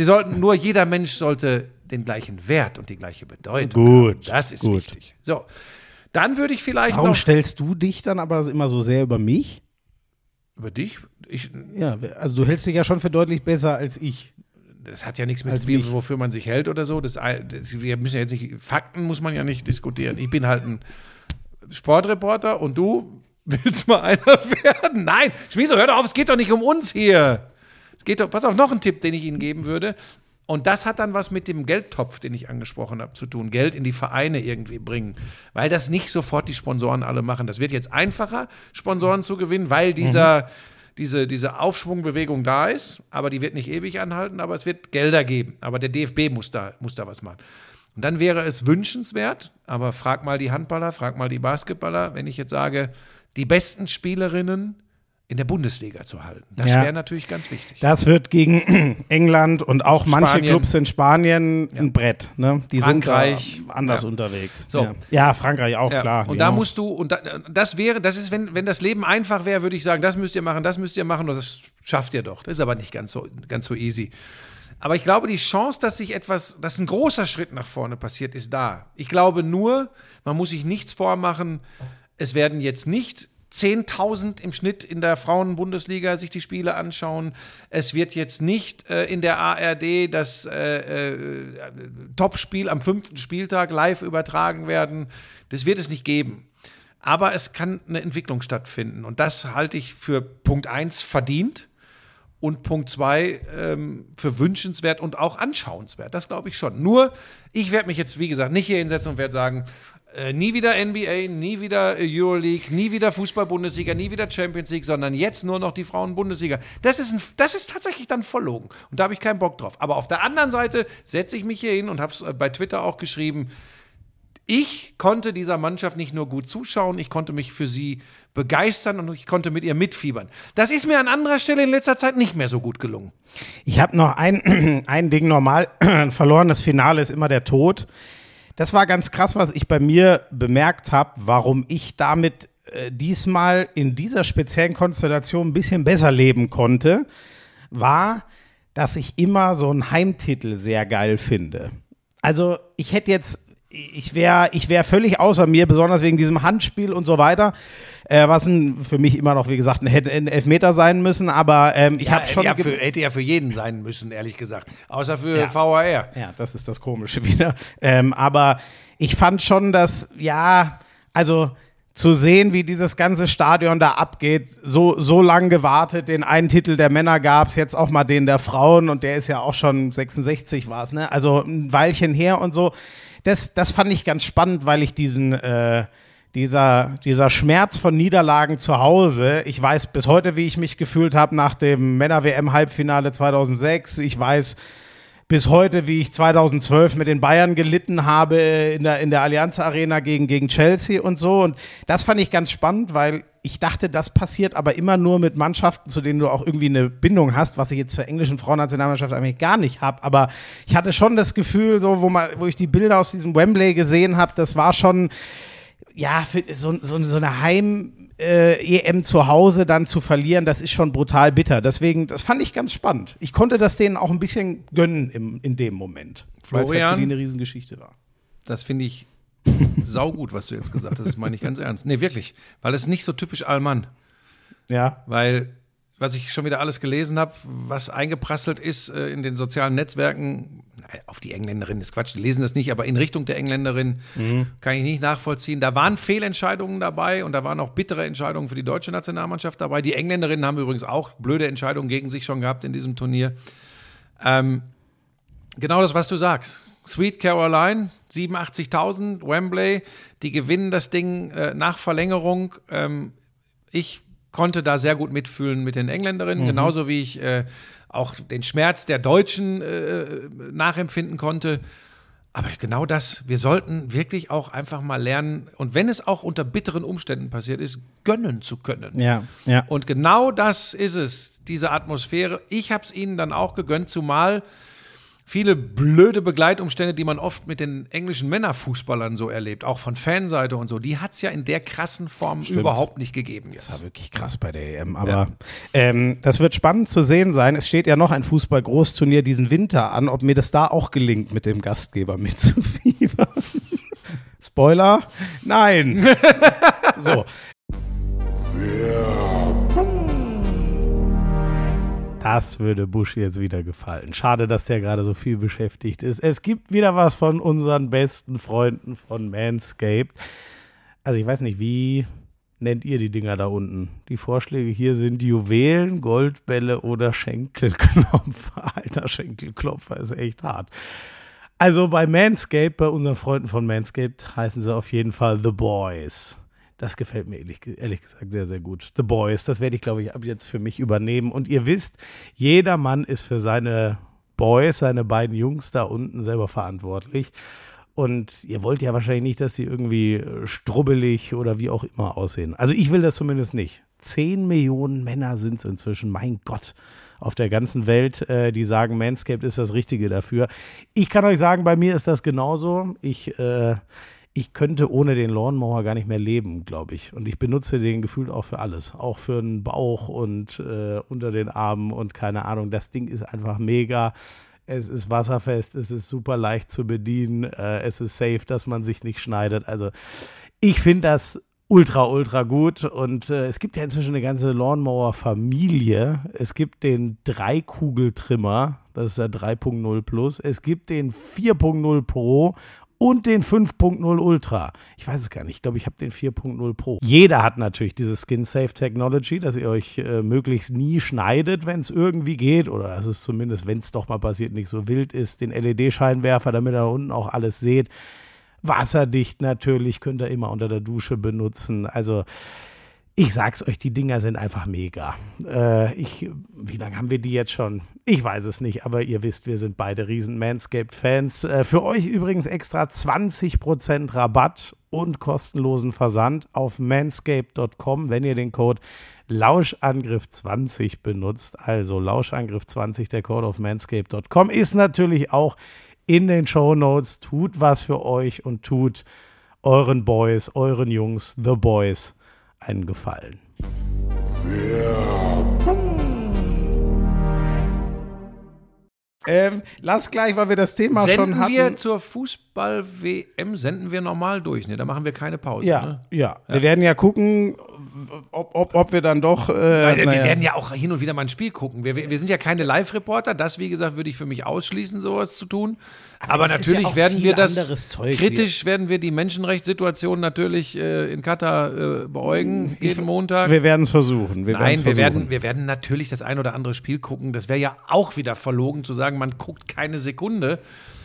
jeder Mensch sollte den gleichen Wert und die gleiche Bedeutung haben. Das ist wichtig. So, dann würde ich vielleicht Warum stellst du dich dann aber immer so sehr über mich? Über dich? Ja, also du hältst dich ja schon für deutlich besser als ich. Das hat ja nichts mit, wofür man sich hält oder so. Wir müssen ja jetzt nicht, Fakten muss man ja nicht diskutieren. Ich bin halt ein Sportreporter und du willst mal einer werden? Nein, Schmieso, hör doch auf, es geht doch nicht um uns hier. Es geht doch, pass auf, noch ein Tipp, den ich Ihnen geben würde. Und das hat dann was mit dem Geldtopf, den ich angesprochen habe, zu tun. Geld in die Vereine irgendwie bringen. Weil das nicht sofort die Sponsoren alle machen. Das wird jetzt einfacher, Sponsoren zu gewinnen, weil diese Aufschwungbewegung da ist. Aber die wird nicht ewig anhalten, aber es wird Gelder geben. Aber der DFB muss da was machen. Und dann wäre es wünschenswert, aber frag mal die Handballer, frag mal die Basketballer, wenn ich jetzt sage, die besten Spielerinnen in der Bundesliga zu halten. Das wäre natürlich ganz wichtig. Das wird gegen England und auch manche Clubs in Spanien ein Brett. Ne? Die Frankreich, sind da anders unterwegs. So. Ja, Frankreich auch, klar. Und da musst du, und das ist, wenn das Leben einfach wäre, würde ich sagen, das müsst ihr machen, und das schafft ihr doch. Das ist aber nicht ganz so easy. Aber ich glaube, die Chance, dass ein großer Schritt nach vorne passiert, ist da. Ich glaube nur, man muss sich nichts vormachen, es werden jetzt nicht 10.000 im Schnitt in der Frauen-Bundesliga sich die Spiele anschauen. Es wird jetzt nicht in der ARD das Topspiel am 5. Spieltag live übertragen werden. Das wird es nicht geben. Aber es kann eine Entwicklung stattfinden. Und das halte ich für Punkt 1 verdient und Punkt 2 für wünschenswert und auch anschauenswert. Das glaube ich schon. Nur, ich werde mich jetzt, wie gesagt, nicht hier hinsetzen und werde sagen, nie wieder NBA, nie wieder Euroleague, nie wieder Fußball-Bundesliga, nie wieder Champions League, sondern jetzt nur noch die Frauen-Bundesliga. Das ist tatsächlich dann verlogen. Und da habe ich keinen Bock drauf. Aber auf der anderen Seite setze ich mich hier hin und habe es bei Twitter auch geschrieben, ich konnte dieser Mannschaft nicht nur gut zuschauen, ich konnte mich für sie begeistern und ich konnte mit ihr mitfiebern. Das ist mir an anderer Stelle in letzter Zeit nicht mehr so gut gelungen. Ich habe noch ein Ding normal. Verlorenes Finale ist immer der Tod. Das war ganz krass, was ich bei mir bemerkt habe, warum ich damit diesmal in dieser speziellen Konstellation ein bisschen besser leben konnte, war, dass ich immer so einen Heimtitel sehr geil finde. Also ich hätte jetzt ich wär völlig außer mir, besonders wegen diesem Handspiel und so weiter, was für mich immer noch, wie gesagt, hätte ein Elfmeter sein müssen, aber ich habe schon... hätte ja für jeden sein müssen, ehrlich gesagt, außer für VAR. Ja, das ist das Komische wieder. Aber ich fand schon, dass, also zu sehen, wie dieses ganze Stadion da abgeht, so lang gewartet, den einen Titel der Männer gab es, jetzt auch mal den der Frauen und der ist ja auch schon 66 war es, ne? Also ein Weilchen her und so. Das fand ich ganz spannend, weil ich dieser Schmerz von Niederlagen zu Hause, ich weiß bis heute, wie ich mich gefühlt habe nach dem Männer-WM-Halbfinale 2006, ich weiß bis heute, wie ich 2012 mit den Bayern gelitten habe in der Allianz Arena gegen Chelsea und so. Und das fand ich ganz spannend, weil ich dachte, das passiert aber immer nur mit Mannschaften, zu denen du auch irgendwie eine Bindung hast, was ich jetzt zur englischen Frauennationalmannschaft eigentlich gar nicht habe. Aber ich hatte schon das Gefühl, so wo ich die Bilder aus diesem Wembley gesehen habe, das war schon, für so eine Heim-EM zu Hause dann zu verlieren, das ist schon brutal bitter. Deswegen, das fand ich ganz spannend. Ich konnte das denen auch ein bisschen gönnen in dem Moment, weil es halt für die eine Riesengeschichte war. Das finde ich saugut, was du jetzt gesagt hast. Das meine ich ganz ernst. Nee, wirklich. Weil es nicht so typisch Allmann. Ja. Weil, was ich schon wieder alles gelesen habe, was eingeprasselt ist in den sozialen Netzwerken, auf die Engländerin ist Quatsch, die lesen das nicht, aber in Richtung der Engländerin kann ich nicht nachvollziehen. Da waren Fehlentscheidungen dabei und da waren auch bittere Entscheidungen für die deutsche Nationalmannschaft dabei. Die Engländerinnen haben übrigens auch blöde Entscheidungen gegen sich schon gehabt in diesem Turnier. Genau das, was du sagst. Sweet Caroline, 87.000, Wembley, die gewinnen das Ding nach Verlängerung. Ich konnte da sehr gut mitfühlen mit den Engländerinnen, genauso wie ich auch den Schmerz der Deutschen nachempfinden konnte. Aber genau das, wir sollten wirklich auch einfach mal lernen, und wenn es auch unter bitteren Umständen passiert ist, gönnen zu können. Ja. Und genau das ist es, diese Atmosphäre. Ich habe es ihnen dann auch gegönnt, zumal viele blöde Begleitumstände, die man oft mit den englischen Männerfußballern so erlebt, auch von Fanseite und so, die hat es ja in der krassen Form überhaupt nicht gegeben jetzt. Das war wirklich krass bei der EM. Aber das wird spannend zu sehen sein. Es steht ja noch ein Fußball-Großturnier diesen Winter an, ob mir das da auch gelingt, mit dem Gastgeber mitzufiebern. Spoiler? Nein. So. Das würde Busch jetzt wieder gefallen. Schade, dass der gerade so viel beschäftigt ist. Es gibt wieder was von unseren besten Freunden von Manscaped. Also ich weiß nicht, wie nennt ihr die Dinger da unten? Die Vorschläge hier sind Juwelen, Goldbälle oder Schenkelklopfer. Alter, Schenkelklopfer ist echt hart. Also bei Manscaped, bei unseren Freunden von Manscaped, heißen sie auf jeden Fall The Boys. Das gefällt mir ehrlich gesagt sehr, sehr gut. The Boys, das werde ich, glaube ich, ab jetzt für mich übernehmen. Und ihr wisst, jeder Mann ist für seine Boys, seine beiden Jungs da unten selber verantwortlich. Und ihr wollt ja wahrscheinlich nicht, dass die irgendwie strubbelig oder wie auch immer aussehen. Also ich will das zumindest nicht. 10 Millionen Männer sind es inzwischen, mein Gott, auf der ganzen Welt, die sagen, Manscaped ist das Richtige dafür. Ich kann euch sagen, bei mir ist das genauso. Ich könnte ohne den Lawnmower gar nicht mehr leben, glaube ich. Und ich benutze den gefühlt auch für alles. Auch für den Bauch und unter den Armen und keine Ahnung. Das Ding ist einfach mega. Es ist wasserfest, es ist super leicht zu bedienen. Es ist safe, dass man sich nicht schneidet. Also ich finde das ultra, ultra gut. Und es gibt ja inzwischen eine ganze Lawnmower-Familie. Es gibt den 3-Kugel-Trimmer, das ist der 3.0 Plus. Es gibt den 4.0 Pro und den 5.0 Ultra. Ich weiß es gar nicht. Ich glaube, ich habe den 4.0 Pro. Jeder hat natürlich diese Skin-Safe-Technology, dass ihr euch möglichst nie schneidet, wenn es irgendwie geht. Oder dass es zumindest, wenn es doch mal passiert, nicht so wild ist. Den LED-Scheinwerfer, damit ihr da unten auch alles seht. Wasserdicht natürlich, könnt ihr immer unter der Dusche benutzen. Also ich sag's euch, die Dinger sind einfach mega. Wie lange haben wir die jetzt schon? Ich weiß es nicht, aber ihr wisst, wir sind beide riesen Manscaped-Fans. Für euch übrigens extra 20% Rabatt und kostenlosen Versand auf manscaped.com, wenn ihr den Code Lauschangriff20 benutzt. Also Lauschangriff20, der Code auf manscaped.com, ist natürlich auch in den Shownotes. Tut was für euch und tut euren Boys, euren Jungs, The Boys, einen Gefallen. Lass gleich, weil wir das Thema schon hatten. Wir zur Fußball-WM, senden wir normal durch, ne? Da machen wir keine Pause. Ja, ne? ja. Wir werden ja gucken, ob wir dann doch. Wir werden ja auch hin und wieder mal ein Spiel gucken. Wir sind ja keine Live-Reporter. Das, wie gesagt, würde ich für mich ausschließen, sowas zu tun. Aber natürlich ja werden wir das kritisch, hier. werden wir die Menschenrechtssituation natürlich in Katar beäugen, jeden Montag. Wir werden es versuchen. Wir werden natürlich das ein oder andere Spiel gucken. Das wäre ja auch wieder verlogen zu sagen, man guckt keine Sekunde.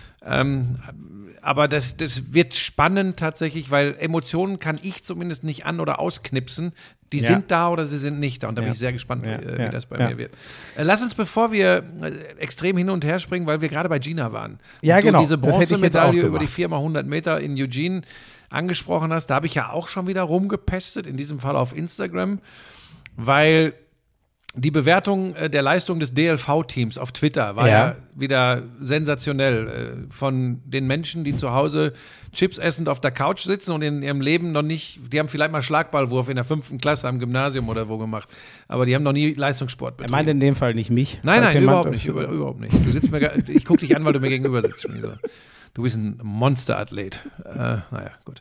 Aber das wird spannend tatsächlich, weil Emotionen kann ich zumindest nicht an- oder ausknipsen. Die sind da oder sie sind nicht da. Und da bin ich sehr gespannt, wie das bei mir wird. Lass uns, bevor wir extrem hin und her springen, weil wir gerade bei Gina waren. Ja, und genau. Diese Bronzemedaille über die 4x100 Meter in Eugene angesprochen hast, da habe ich ja auch schon wieder rumgepestet, in diesem Fall auf Instagram, weil die Bewertung der Leistung des DLV-Teams auf Twitter war ja wieder sensationell. Von den Menschen, die zu Hause Chips essend auf der Couch sitzen und in ihrem Leben noch nicht, die haben vielleicht mal Schlagballwurf in der 5. Klasse am Gymnasium oder wo gemacht, aber die haben noch nie Leistungssport betrieben. Er meint in dem Fall nicht mich. Nein, überhaupt nicht. Du sitzt ich gucke dich an, weil du mir gegenüber sitzt. Du bist ein Monsterathlet. Naja, gut.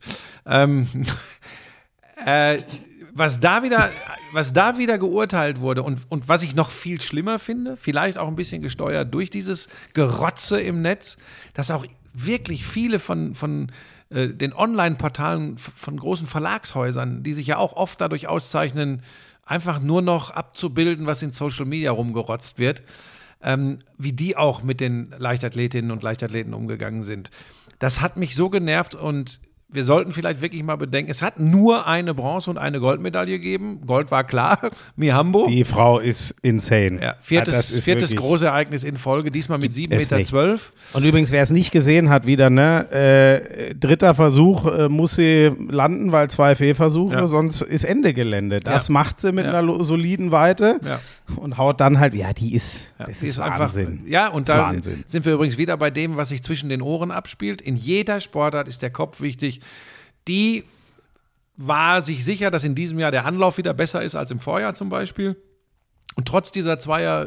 Was da wieder geurteilt wurde und was ich noch viel schlimmer finde, vielleicht auch ein bisschen gesteuert durch dieses Gerotze im Netz, dass auch wirklich viele von den Online-Portalen von großen Verlagshäusern, die sich ja auch oft dadurch auszeichnen, einfach nur noch abzubilden, was in Social Media rumgerotzt wird, wie die auch mit den Leichtathletinnen und Leichtathleten umgegangen sind. Das hat mich so genervt und wir sollten vielleicht wirklich mal bedenken, es hat nur eine Bronze- und eine Goldmedaille gegeben. Gold war klar, Mihambo. Die Frau ist insane. Ja, viertes große Ereignis in Folge, diesmal mit 7,12 Meter. Und übrigens, wer es nicht gesehen hat, wieder, dritter Versuch muss sie landen, weil 2 Fehlversuche, sonst ist Ende Gelände. Das macht sie mit einer soliden Weite und haut dann halt, das ist Wahnsinn. Und da sind wir übrigens wieder bei dem, was sich zwischen den Ohren abspielt. In jeder Sportart ist der Kopf wichtig. Die war sich sicher, dass in diesem Jahr der Anlauf wieder besser ist als im Vorjahr zum Beispiel. Und trotz dieser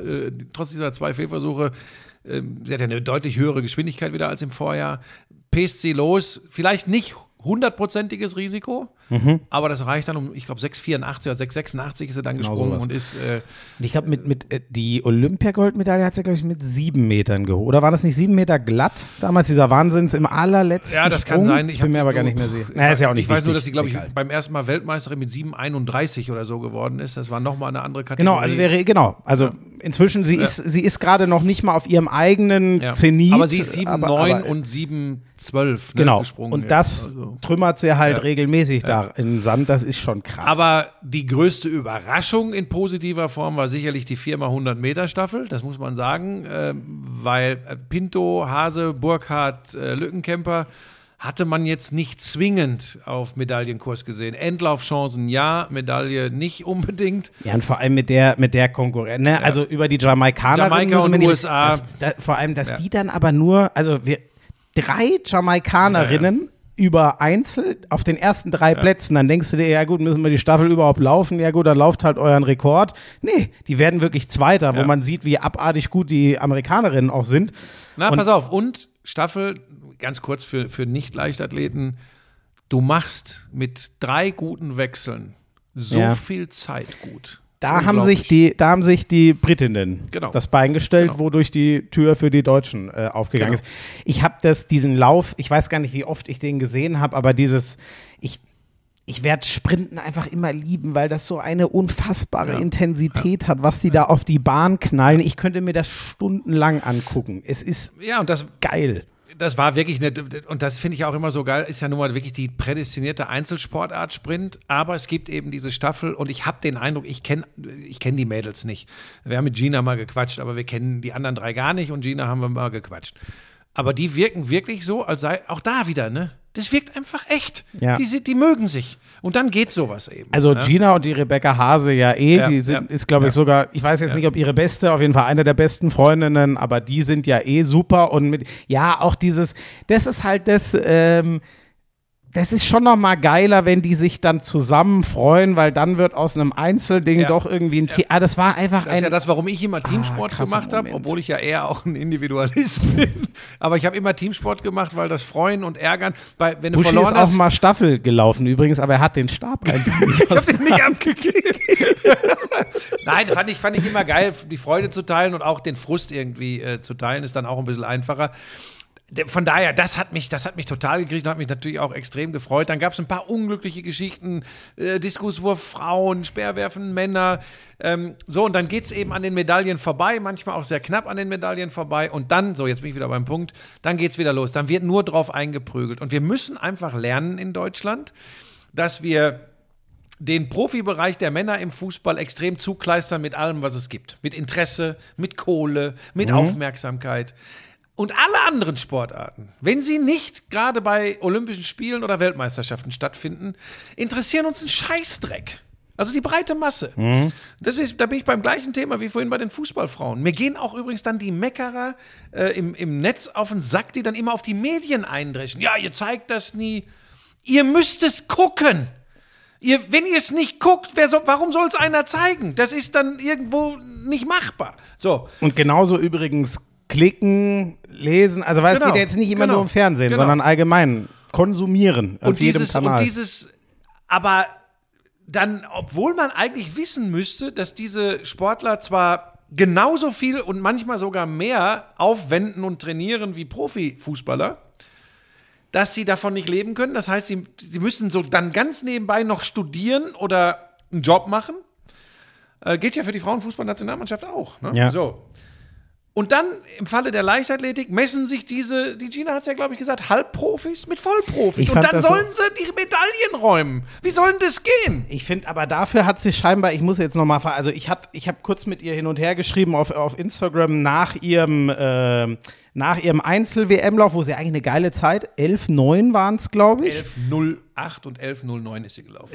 2 Fehlversuche, sie hat ja eine deutlich höhere Geschwindigkeit wieder als im Vorjahr, pest sie los. Vielleicht nicht 100%iges Risiko, aber das reicht dann um, ich glaube, 6,84 oder 6,86 ist sie dann gesprungen und ist. Und ich glaube, die Olympiagoldmedaille hat sie, glaube ich, mit 7 Metern geholt. Oder war das nicht 7 Meter glatt? Damals dieser Wahnsinns im allerletzten Sprung? Ja, das kann sein. Ich bin mir aber gar nicht mehr sicher. Ist ja auch nicht ich weiß nur, dass sie, glaube ich, beim ersten Mal Weltmeisterin mit 7,31 oder so geworden ist. Das war nochmal eine andere Kategorie. Also inzwischen, sie ist gerade noch nicht mal auf ihrem eigenen Zenit. Aber sie ist 7,9 und 7,12 gesprungen. Und das trümmert sie halt regelmäßig da in den Sand. Das ist schon krass. Aber die größte Überraschung in positiver Form war sicherlich die 4x100 Meter Staffel. Das muss man sagen, weil Pinto, Hase, Burkhardt, Lückenkämper hatte man jetzt nicht zwingend auf Medaillenkurs gesehen. Endlaufchancen ja, Medaille nicht unbedingt. Ja, und vor allem mit der Konkurrenz. Ne? Ja. Also über die Jamaika und USA. Vor allem, dass die dann aber nur, 3 Jamaikanerinnen über Einzel auf den ersten 3 Plätzen, dann denkst du dir, ja gut, müssen wir die Staffel überhaupt laufen? Ja gut, dann lauft halt euren Rekord. Nee, die werden wirklich Zweiter, wo man sieht, wie abartig gut die Amerikanerinnen auch sind. Pass auf, und Staffel, ganz kurz für Nicht-Leichtathleten, du machst mit 3 guten Wechseln so viel Zeit gut. Da haben sich die Britinnen das Bein gestellt, wodurch die Tür für die Deutschen aufgegangen ist. Ich habe diesen Lauf, ich weiß gar nicht, wie oft ich den gesehen habe, aber ich werde Sprinten einfach immer lieben, weil das so eine unfassbare Intensität hat, was die da auf die Bahn knallen. Ich könnte mir das stundenlang angucken. Es ist geil. Das war wirklich und das finde ich auch immer so geil, ist ja nun mal wirklich die prädestinierte Einzelsportart Sprint, aber es gibt eben diese Staffel und ich habe den Eindruck, ich kenn die Mädels nicht. Wir haben mit Gina mal gequatscht, aber wir kennen die anderen 3 gar nicht und Gina haben wir mal gequatscht. Aber die wirken wirklich so, als sei, auch da wieder, ne? Das wirkt einfach echt. Ja. Die mögen sich. Und dann geht sowas eben. Also Gina und die Rebecca Hase ist, glaube ich, sogar, ich weiß jetzt nicht, ob ihre beste, auf jeden Fall eine der besten Freundinnen, aber die sind ja super und auch das ist halt das, das ist schon noch mal geiler, wenn die sich dann zusammen freuen, weil dann wird aus einem Einzelding doch irgendwie ein Team. Das war einfach Das ist ja das, warum ich immer Teamsport gemacht habe, obwohl ich ja eher auch ein Individualist bin. Aber ich habe immer Teamsport gemacht, weil das Freuen und Ärgern, wenn du Buschi verloren ist hast. auch mal Staffel gelaufen übrigens, aber er hat den Stab einfach nicht. Ich hab den nicht abgegeben. Nein, fand ich immer geil, die Freude zu teilen und auch den Frust irgendwie zu teilen, ist dann auch ein bisschen einfacher. Von daher, das hat mich total gekriegt und hat mich natürlich auch extrem gefreut. Dann gab es ein paar unglückliche Geschichten, Diskuswurf Frauen, Speerwerfen Männer. Und dann geht es eben an den Medaillen vorbei, manchmal auch sehr knapp an den Medaillen vorbei. Und dann, so jetzt bin ich wieder beim Punkt, dann geht es wieder los. Dann wird nur drauf eingeprügelt. Und wir müssen einfach lernen in Deutschland, dass wir den Profibereich der Männer im Fußball extrem zukleistern mit allem, was es gibt. Mit Interesse, mit Kohle, mit Aufmerksamkeit. Und alle anderen Sportarten, wenn sie nicht gerade bei Olympischen Spielen oder Weltmeisterschaften stattfinden, interessieren uns einen Scheißdreck. Also die breite Masse. Da bin ich beim gleichen Thema wie vorhin bei den Fußballfrauen. Mir gehen auch übrigens dann die Meckerer im Netz auf den Sack, die dann immer auf die Medien eindreschen. Ja, ihr zeigt das nie. Ihr müsst es gucken. Wenn ihr es nicht guckt, warum soll es einer zeigen? Das ist dann irgendwo nicht machbar. So. Und genauso übrigens klicken, lesen, also es geht ja jetzt nicht immer nur um Fernsehen, sondern allgemein konsumieren auf jedem Kanal. Aber dann, obwohl man eigentlich wissen müsste, dass diese Sportler zwar genauso viel und manchmal sogar mehr aufwenden und trainieren wie Profifußballer, dass sie davon nicht leben können. Das heißt, sie müssen so dann ganz nebenbei noch studieren oder einen Job machen. Geht ja für die Frauenfußballnationalmannschaft auch. Ne? Ja. So. Und dann im Falle der Leichtathletik messen sich die Gina hat es ja, glaube ich, gesagt, Halbprofis mit Vollprofis. Und dann sollen sie die Medaillen räumen. Wie soll denn das gehen? Ich finde, aber dafür hat sie scheinbar, ich muss jetzt noch mal fragen, also ich hab kurz mit ihr hin und her geschrieben auf Instagram nach ihrem Einzel-WM-Lauf, wo sie eigentlich eine geile Zeit, 11,9 waren es, glaube ich. 11,08 und 11,09 ist sie gelaufen.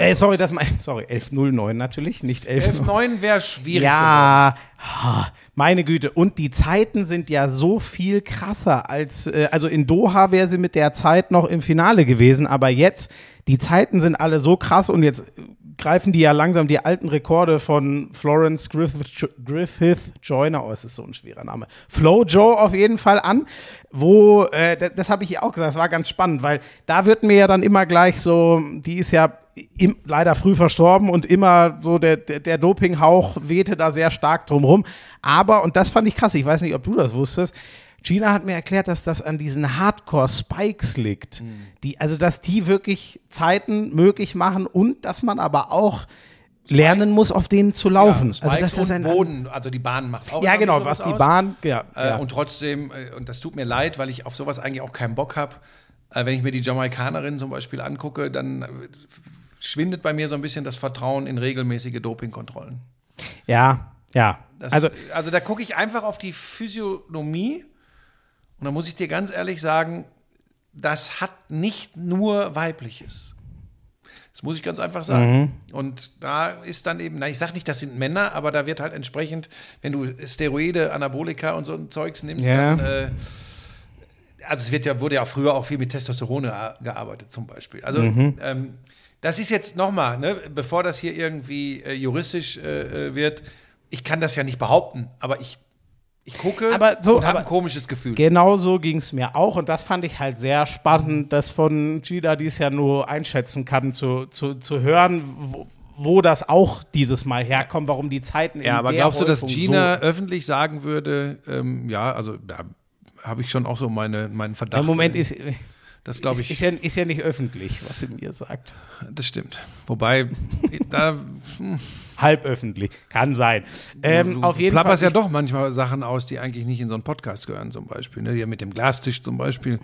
11,09 natürlich, nicht 11,9. 11,9 wäre schwierig. Ja, meine Güte. Und die Zeiten sind ja so viel krasser als, also in Doha wäre sie mit der Zeit noch im Finale gewesen, aber jetzt, die Zeiten sind alle so krass und jetzt greifen die ja langsam die alten Rekorde von Florence Griffith Joyner, es ist so ein schwerer Name, Flo Jo auf jeden Fall an, wo, das habe ich ihr auch gesagt, das war ganz spannend, weil da wird mir ja dann immer gleich so, die ist ja leider früh verstorben und immer so der Dopinghauch wehte da sehr stark drumherum, aber, und das fand ich krass, ich weiß nicht, ob du das wusstest, Gina hat mir erklärt, dass das an diesen Hardcore-Spikes liegt, dass die wirklich Zeiten möglich machen und dass man aber auch lernen muss, auf denen zu laufen. Ja, also das ist ein Boden, also die Bahn macht auch. Ja, genau, was die Bahn, ja. Und trotzdem, und das tut mir leid, weil ich auf sowas eigentlich auch keinen Bock habe, wenn ich mir die Jamaikanerin zum Beispiel angucke, dann schwindet bei mir so ein bisschen das Vertrauen in regelmäßige Dopingkontrollen. Ja. Also da gucke ich einfach auf die Physiognomie. Und da muss ich dir ganz ehrlich sagen, das hat nicht nur Weibliches. Das muss ich ganz einfach sagen. Und da ist dann eben, ich sage nicht, das sind Männer, aber da wird halt entsprechend, wenn du Steroide, Anabolika und so ein Zeugs nimmst, dann, also wurde ja früher auch viel mit Testosteron gearbeitet zum Beispiel. Also das ist jetzt nochmal, ne, bevor das hier irgendwie juristisch wird, ich kann das ja nicht behaupten, aber ich gucke und habe ein komisches Gefühl. Genau so ging es mir auch. Und das fand ich halt sehr spannend, das von Gina, die es ja nur einschätzen kann, zu hören, wo das auch dieses Mal herkommt, warum die Zeiten Ja, aber glaubst du, dass Gina öffentlich sagen würde, also da habe ich schon auch so meinen Verdacht. Im Moment ist das, glaube ich, ist ja nicht öffentlich, was sie mir sagt. Das stimmt. Wobei, da halb öffentlich, kann sein. Auf jeden Fall. Plapperst ja doch manchmal Sachen aus, die eigentlich nicht in so einen Podcast gehören, zum Beispiel. Ne? Hier mit dem Glastisch zum Beispiel.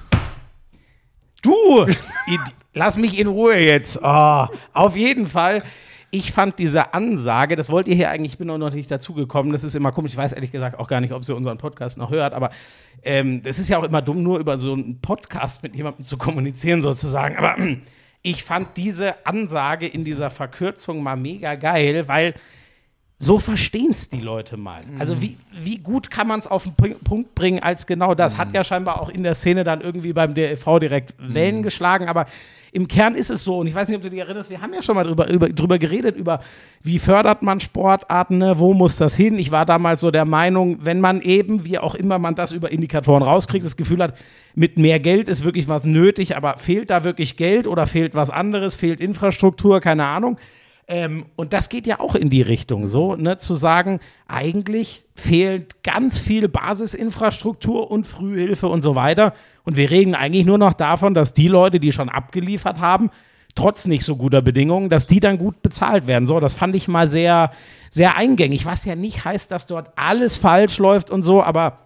Du! Lass mich in Ruhe jetzt. Oh, auf jeden Fall. Ich fand diese Ansage, das wollt ihr hier eigentlich, ich bin noch nicht dazugekommen, das ist immer komisch, ich weiß ehrlich gesagt auch gar nicht, ob sie unseren Podcast noch hört, aber das ist ja auch immer dumm, nur über so einen Podcast mit jemandem zu kommunizieren sozusagen, aber ich fand diese Ansage in dieser Verkürzung mal mega geil, weil So verstehen es die Leute mal. Also wie gut kann man es auf den Punkt bringen als genau das? Hat ja scheinbar auch in der Szene dann irgendwie beim DLV direkt Wellen geschlagen, aber im Kern ist es so, und ich weiß nicht, ob du dich erinnerst, wir haben ja schon mal drüber geredet, über wie fördert man Sportarten, ne? Wo muss das hin? Ich war damals so der Meinung, wenn man eben, wie auch immer man das über Indikatoren rauskriegt, das Gefühl hat, mit mehr Geld ist wirklich was nötig, aber fehlt da wirklich Geld oder fehlt was anderes, fehlt Infrastruktur, keine Ahnung. Und das geht ja auch in die Richtung, so, ne, zu sagen, eigentlich fehlt ganz viel Basisinfrastruktur und Frühhilfe und so weiter. Und wir reden eigentlich nur noch davon, dass die Leute, die schon abgeliefert haben, trotz nicht so guter Bedingungen, dass die dann gut bezahlt werden. So, das fand ich mal sehr, sehr eingängig, was ja nicht heißt, dass dort alles falsch läuft und so, aber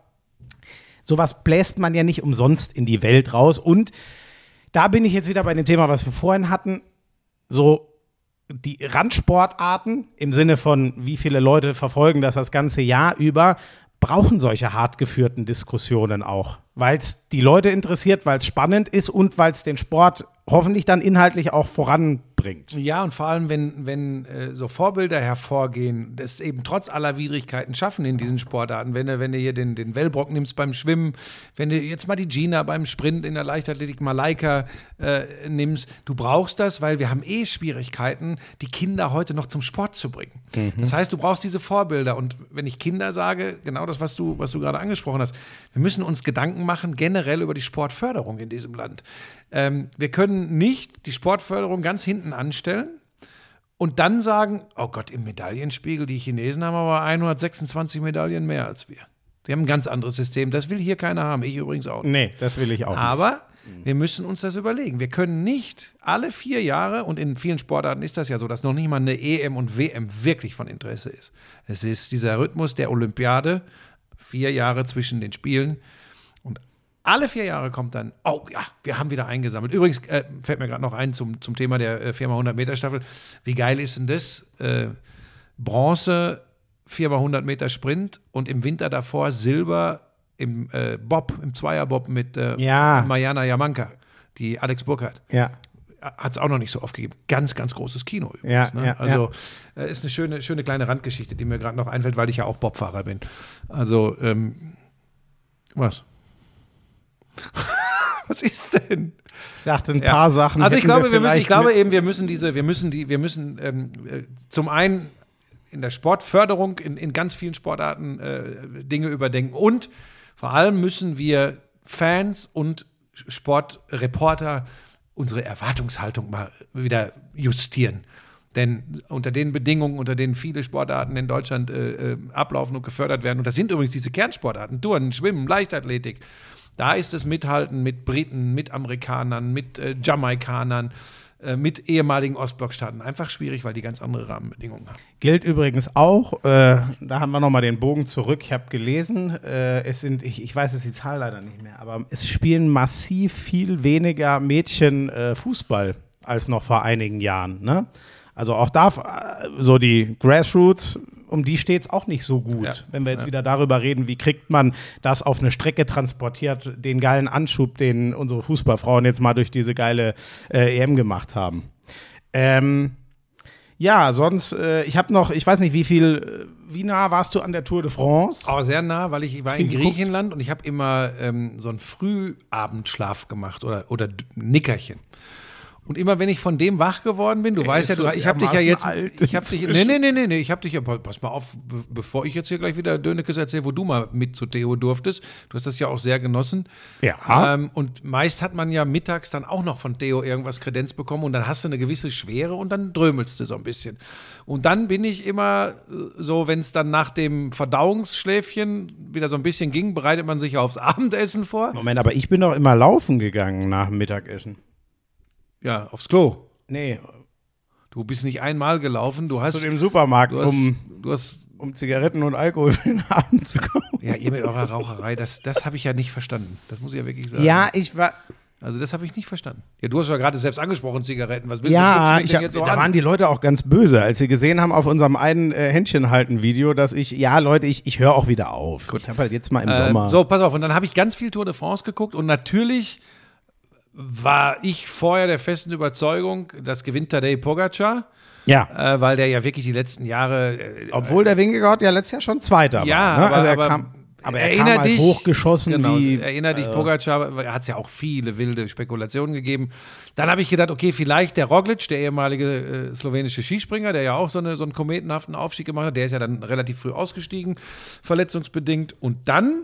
sowas bläst man ja nicht umsonst in die Welt raus. Und da bin ich jetzt wieder bei dem Thema, was wir vorhin hatten, so die Randsportarten im Sinne von, wie viele Leute verfolgen das ganze Jahr über, brauchen solche hart geführten Diskussionen auch, weil es die Leute interessiert, weil es spannend ist und weil es den Sport hoffentlich dann inhaltlich auch voranbringt. Ja, und vor allem, wenn so Vorbilder hervorgehen, das eben trotz aller Widrigkeiten schaffen in diesen Sportarten. Wenn du hier den Wellbrock nimmst beim Schwimmen, wenn du jetzt mal die Gina beim Sprint in der Leichtathletik, Malaika nimmst, du brauchst das, weil wir haben Schwierigkeiten, die Kinder heute noch zum Sport zu bringen. Das heißt, du brauchst diese Vorbilder. Und wenn ich Kinder sage, genau das, was du gerade angesprochen hast, wir müssen uns Gedanken machen generell über die Sportförderung in diesem Land. Wir können nicht die Sportförderung ganz hinten anstellen und dann sagen, oh Gott, im Medaillenspiegel, die Chinesen haben aber 126 Medaillen mehr als wir. Die haben ein ganz anderes System. Das will hier keiner haben. Ich übrigens auch nicht. Nee, das will ich auch nicht. Aber wir müssen uns das überlegen. Wir können nicht alle 4 Jahre, und in vielen Sportarten ist das ja so, dass noch nicht mal eine EM und WM wirklich von Interesse ist. Es ist dieser Rhythmus der Olympiade, 4 Jahre zwischen den Spielen. Und alle 4 Jahre kommt dann, oh ja, wir haben wieder eingesammelt. Übrigens fällt mir gerade noch ein zum Thema der 4x100 Meter Staffel. Wie geil ist denn das? Bronze, 4x100 Meter Sprint und im Winter davor Silber im Bob, im Zweierbob mit Mariana Jamanka, die Alex Burkhardt. Ja. Hat es auch noch nicht so oft gegeben. Ganz, ganz großes Kino übrigens. Also ist eine schöne kleine Randgeschichte, die mir gerade noch einfällt, weil ich ja auch Bobfahrer bin. Also, was? Was ist denn? Ich dachte, ein paar Sachen. Also ich glaube, wir müssen zum einen in der Sportförderung in ganz vielen Sportarten Dinge überdenken und vor allem müssen wir Fans und Sportreporter unsere Erwartungshaltung mal wieder justieren. Denn unter den Bedingungen, unter denen viele Sportarten in Deutschland ablaufen und gefördert werden, und das sind übrigens diese Kernsportarten, Turnen, Schwimmen, Leichtathletik, da ist es Mithalten mit Briten, mit Amerikanern, mit Jamaikanern, mit ehemaligen Ostblockstaaten einfach schwierig, weil die ganz andere Rahmenbedingungen haben. Gilt übrigens auch, da haben wir nochmal den Bogen zurück, ich habe gelesen, es sind, ich weiß jetzt die Zahl leider nicht mehr, aber es spielen massiv viel weniger Mädchen Fußball als noch vor einigen Jahren, ne? Also auch da, so die Grassroots, um die steht es auch nicht so gut. Wenn wir jetzt wieder darüber reden, wie kriegt man das auf eine Strecke transportiert, den geilen Anschub, den unsere Fußballfrauen jetzt mal durch diese geile EM gemacht haben. Ja, sonst, ich weiß nicht, wie nah warst du an der Tour de France? Oh, sehr nah, weil ich war in Griechenland und ich habe immer so einen Frühabendschlaf gemacht oder Nickerchen. Und immer wenn ich von dem wach geworden bin, du weißt ja, ich habe dich ja jetzt, ich habe dich ja, pass mal auf, bevor ich jetzt hier gleich wieder Dönekes erzähle, wo du mal mit zu Theo durftest, du hast das ja auch sehr genossen. Ja. Und meist hat man ja mittags dann auch noch von Theo irgendwas Kredenz bekommen und dann hast du eine gewisse Schwere und dann drömelst du so ein bisschen. Und dann bin ich immer so, wenn es dann nach dem Verdauungsschläfchen wieder so ein bisschen ging, bereitet man sich aufs Abendessen vor. Moment, aber ich bin doch immer laufen gegangen nach dem Mittagessen. Ja, aufs Klo. Nee. Du bist nicht einmal gelaufen. Du hast zu dem Supermarkt, um Zigaretten und Alkohol für den Abend zu kaufen. Ja, ihr mit eurer Raucherei, das habe ich ja nicht verstanden. Das muss ich ja wirklich sagen. Ja, also das habe ich nicht verstanden. Ja, du hast ja gerade selbst angesprochen, Zigaretten. Was willst du jetzt so da waren die Leute auch ganz böse, als sie gesehen haben auf unserem einen Händchenhalten-Video, dass ich höre auch wieder auf. Gut. Ich habe halt jetzt mal im Sommer. So, pass auf. Und dann habe ich ganz viel Tour de France geguckt und natürlich war ich vorher der festen Überzeugung, das gewinnt Tadej Pogačar. weil der ja wirklich die letzten Jahre. Obwohl der Vingegaard ja letztes Jahr schon Zweiter ja, war. Ne? Also er kam halt hochgeschossen. Genau, erinnere dich, Pogacar, hat es ja auch viele wilde Spekulationen gegeben. Dann habe ich gedacht, okay, vielleicht der Roglic, der ehemalige slowenische Skispringer, der ja auch so einen kometenhaften Aufstieg gemacht hat, der ist ja dann relativ früh ausgestiegen, verletzungsbedingt. Und dann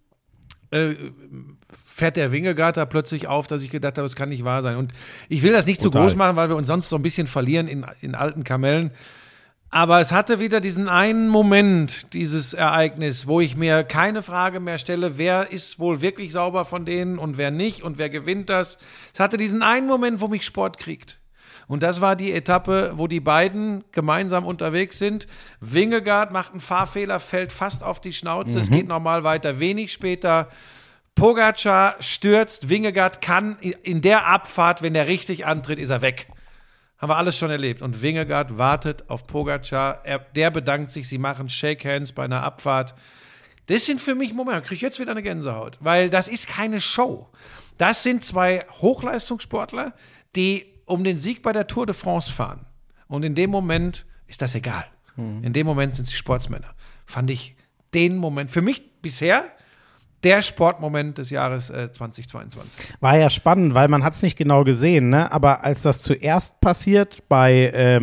fährt der Vingegaard da plötzlich auf, dass ich gedacht habe, das kann nicht wahr sein. Und ich will das nicht zu groß machen, weil wir uns sonst so ein bisschen verlieren in alten Kamellen. Aber es hatte wieder diesen einen Moment, dieses Ereignis, wo ich mir keine Frage mehr stelle, wer ist wohl wirklich sauber von denen und wer nicht und wer gewinnt das. Es hatte diesen einen Moment, wo mich Sport kriegt. Und das war die Etappe, wo die beiden gemeinsam unterwegs sind. Vingegaard macht einen Fahrfehler, fällt fast auf die Schnauze. Es geht normal weiter. Wenig später Pogacar stürzt. Vingegaard kann in der Abfahrt, wenn er richtig antritt, ist er weg. Haben wir alles schon erlebt. Und Vingegaard wartet auf Pogacar. Der bedankt sich, sie machen Shake Hands bei einer Abfahrt. Das sind für mich Momente, kriege ich jetzt wieder eine Gänsehaut. Weil das ist keine Show. Das sind zwei Hochleistungssportler, die um den Sieg bei der Tour de France fahren. Und in dem Moment ist das egal. In dem Moment sind sie Sportsmänner. Fand ich den Moment, für mich bisher der Sportmoment des Jahres 2022. War ja spannend, weil man hat es nicht genau gesehen, ne? Aber als das zuerst passiert bei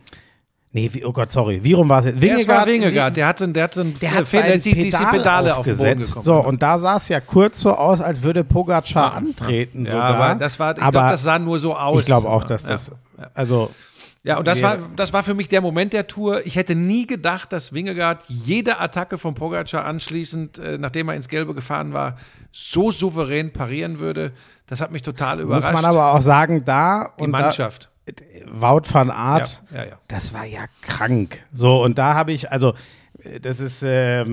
Virum war es jetzt. Vingegaard, der hat die Pedale auf den Boden gekommen. So, und da sah es ja kurz so aus, als würde Pogacar antreten. Ja, aber ich glaube, das sah nur so aus. Ich glaube auch, dass das, also... Ja, und das war für mich der Moment der Tour. Ich hätte nie gedacht, dass Vingegaard jede Attacke von Pogacar anschließend, nachdem er ins Gelbe gefahren war, so souverän parieren würde. Das hat mich total überrascht. Muss man aber auch sagen, die Mannschaft. Wout van Aert, ja. Das war ja krank. So, und da habe ich, also das ist,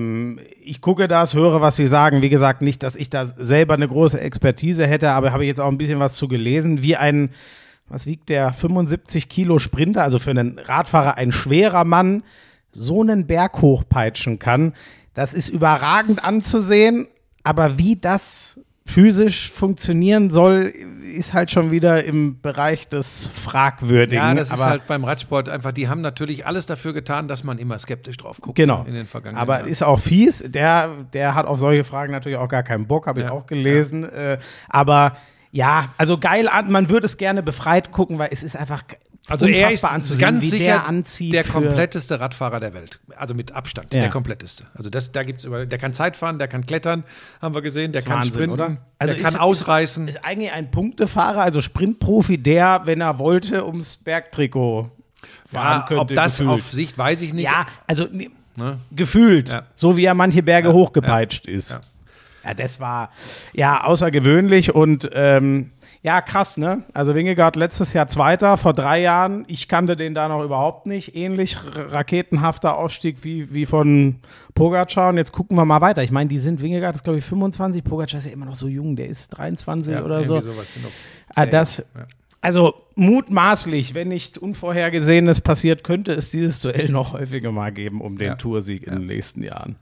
ich gucke das, höre, was sie sagen. Wie gesagt, nicht, dass ich da selber eine große Expertise hätte, aber habe ich jetzt auch ein bisschen was zu gelesen, wie was wiegt der, 75 Kilo Sprinter, also für einen Radfahrer ein schwerer Mann, so einen Berg hochpeitschen kann. Das ist überragend anzusehen, aber wie das physisch funktionieren soll, ist halt schon wieder im Bereich des Fragwürdigen. Ja, das ist halt beim Radsport einfach, die haben natürlich alles dafür getan, dass man immer skeptisch drauf guckt. Genau. In den vergangenen Jahren. Ist auch fies, der hat auf solche Fragen natürlich auch gar keinen Bock, habe ich auch gelesen. Ja. Aber ja, also geil, man würde es gerne befreit gucken, weil es ist einfach er ist anzusehen, ganz wie sicher der anzieht. Der kompletteste Radfahrer der Welt. Also mit Abstand, der kompletteste. Also der kann Zeit fahren, der kann klettern, haben wir gesehen, der kann Wahnsinn, sprinten, oder? Also der kann ausreißen. Ist eigentlich ein Punktefahrer, also Sprintprofi, der, wenn er wollte, ums Bergtrikot fahren könnte. Ob das gefühlt. auf Sicht, weiß ich nicht. Ja, also gefühlt, so wie er manche Berge hochgepeitscht ist. Ja. Ja, das war außergewöhnlich und krass, ne? Also Vingegaard letztes Jahr Zweiter, vor 3 Jahren. Ich kannte den da noch überhaupt nicht. Ähnlich raketenhafter Aufstieg wie von Pogacar. Und jetzt gucken wir mal weiter. Ich meine, Vingegaard ist, glaube ich, 25. Pogacar ist ja immer noch so jung. Der ist 23 oder so. Sowas also mutmaßlich, wenn nicht Unvorhergesehenes passiert, könnte es dieses Duell noch häufiger mal geben um den Toursieg in den nächsten Jahren.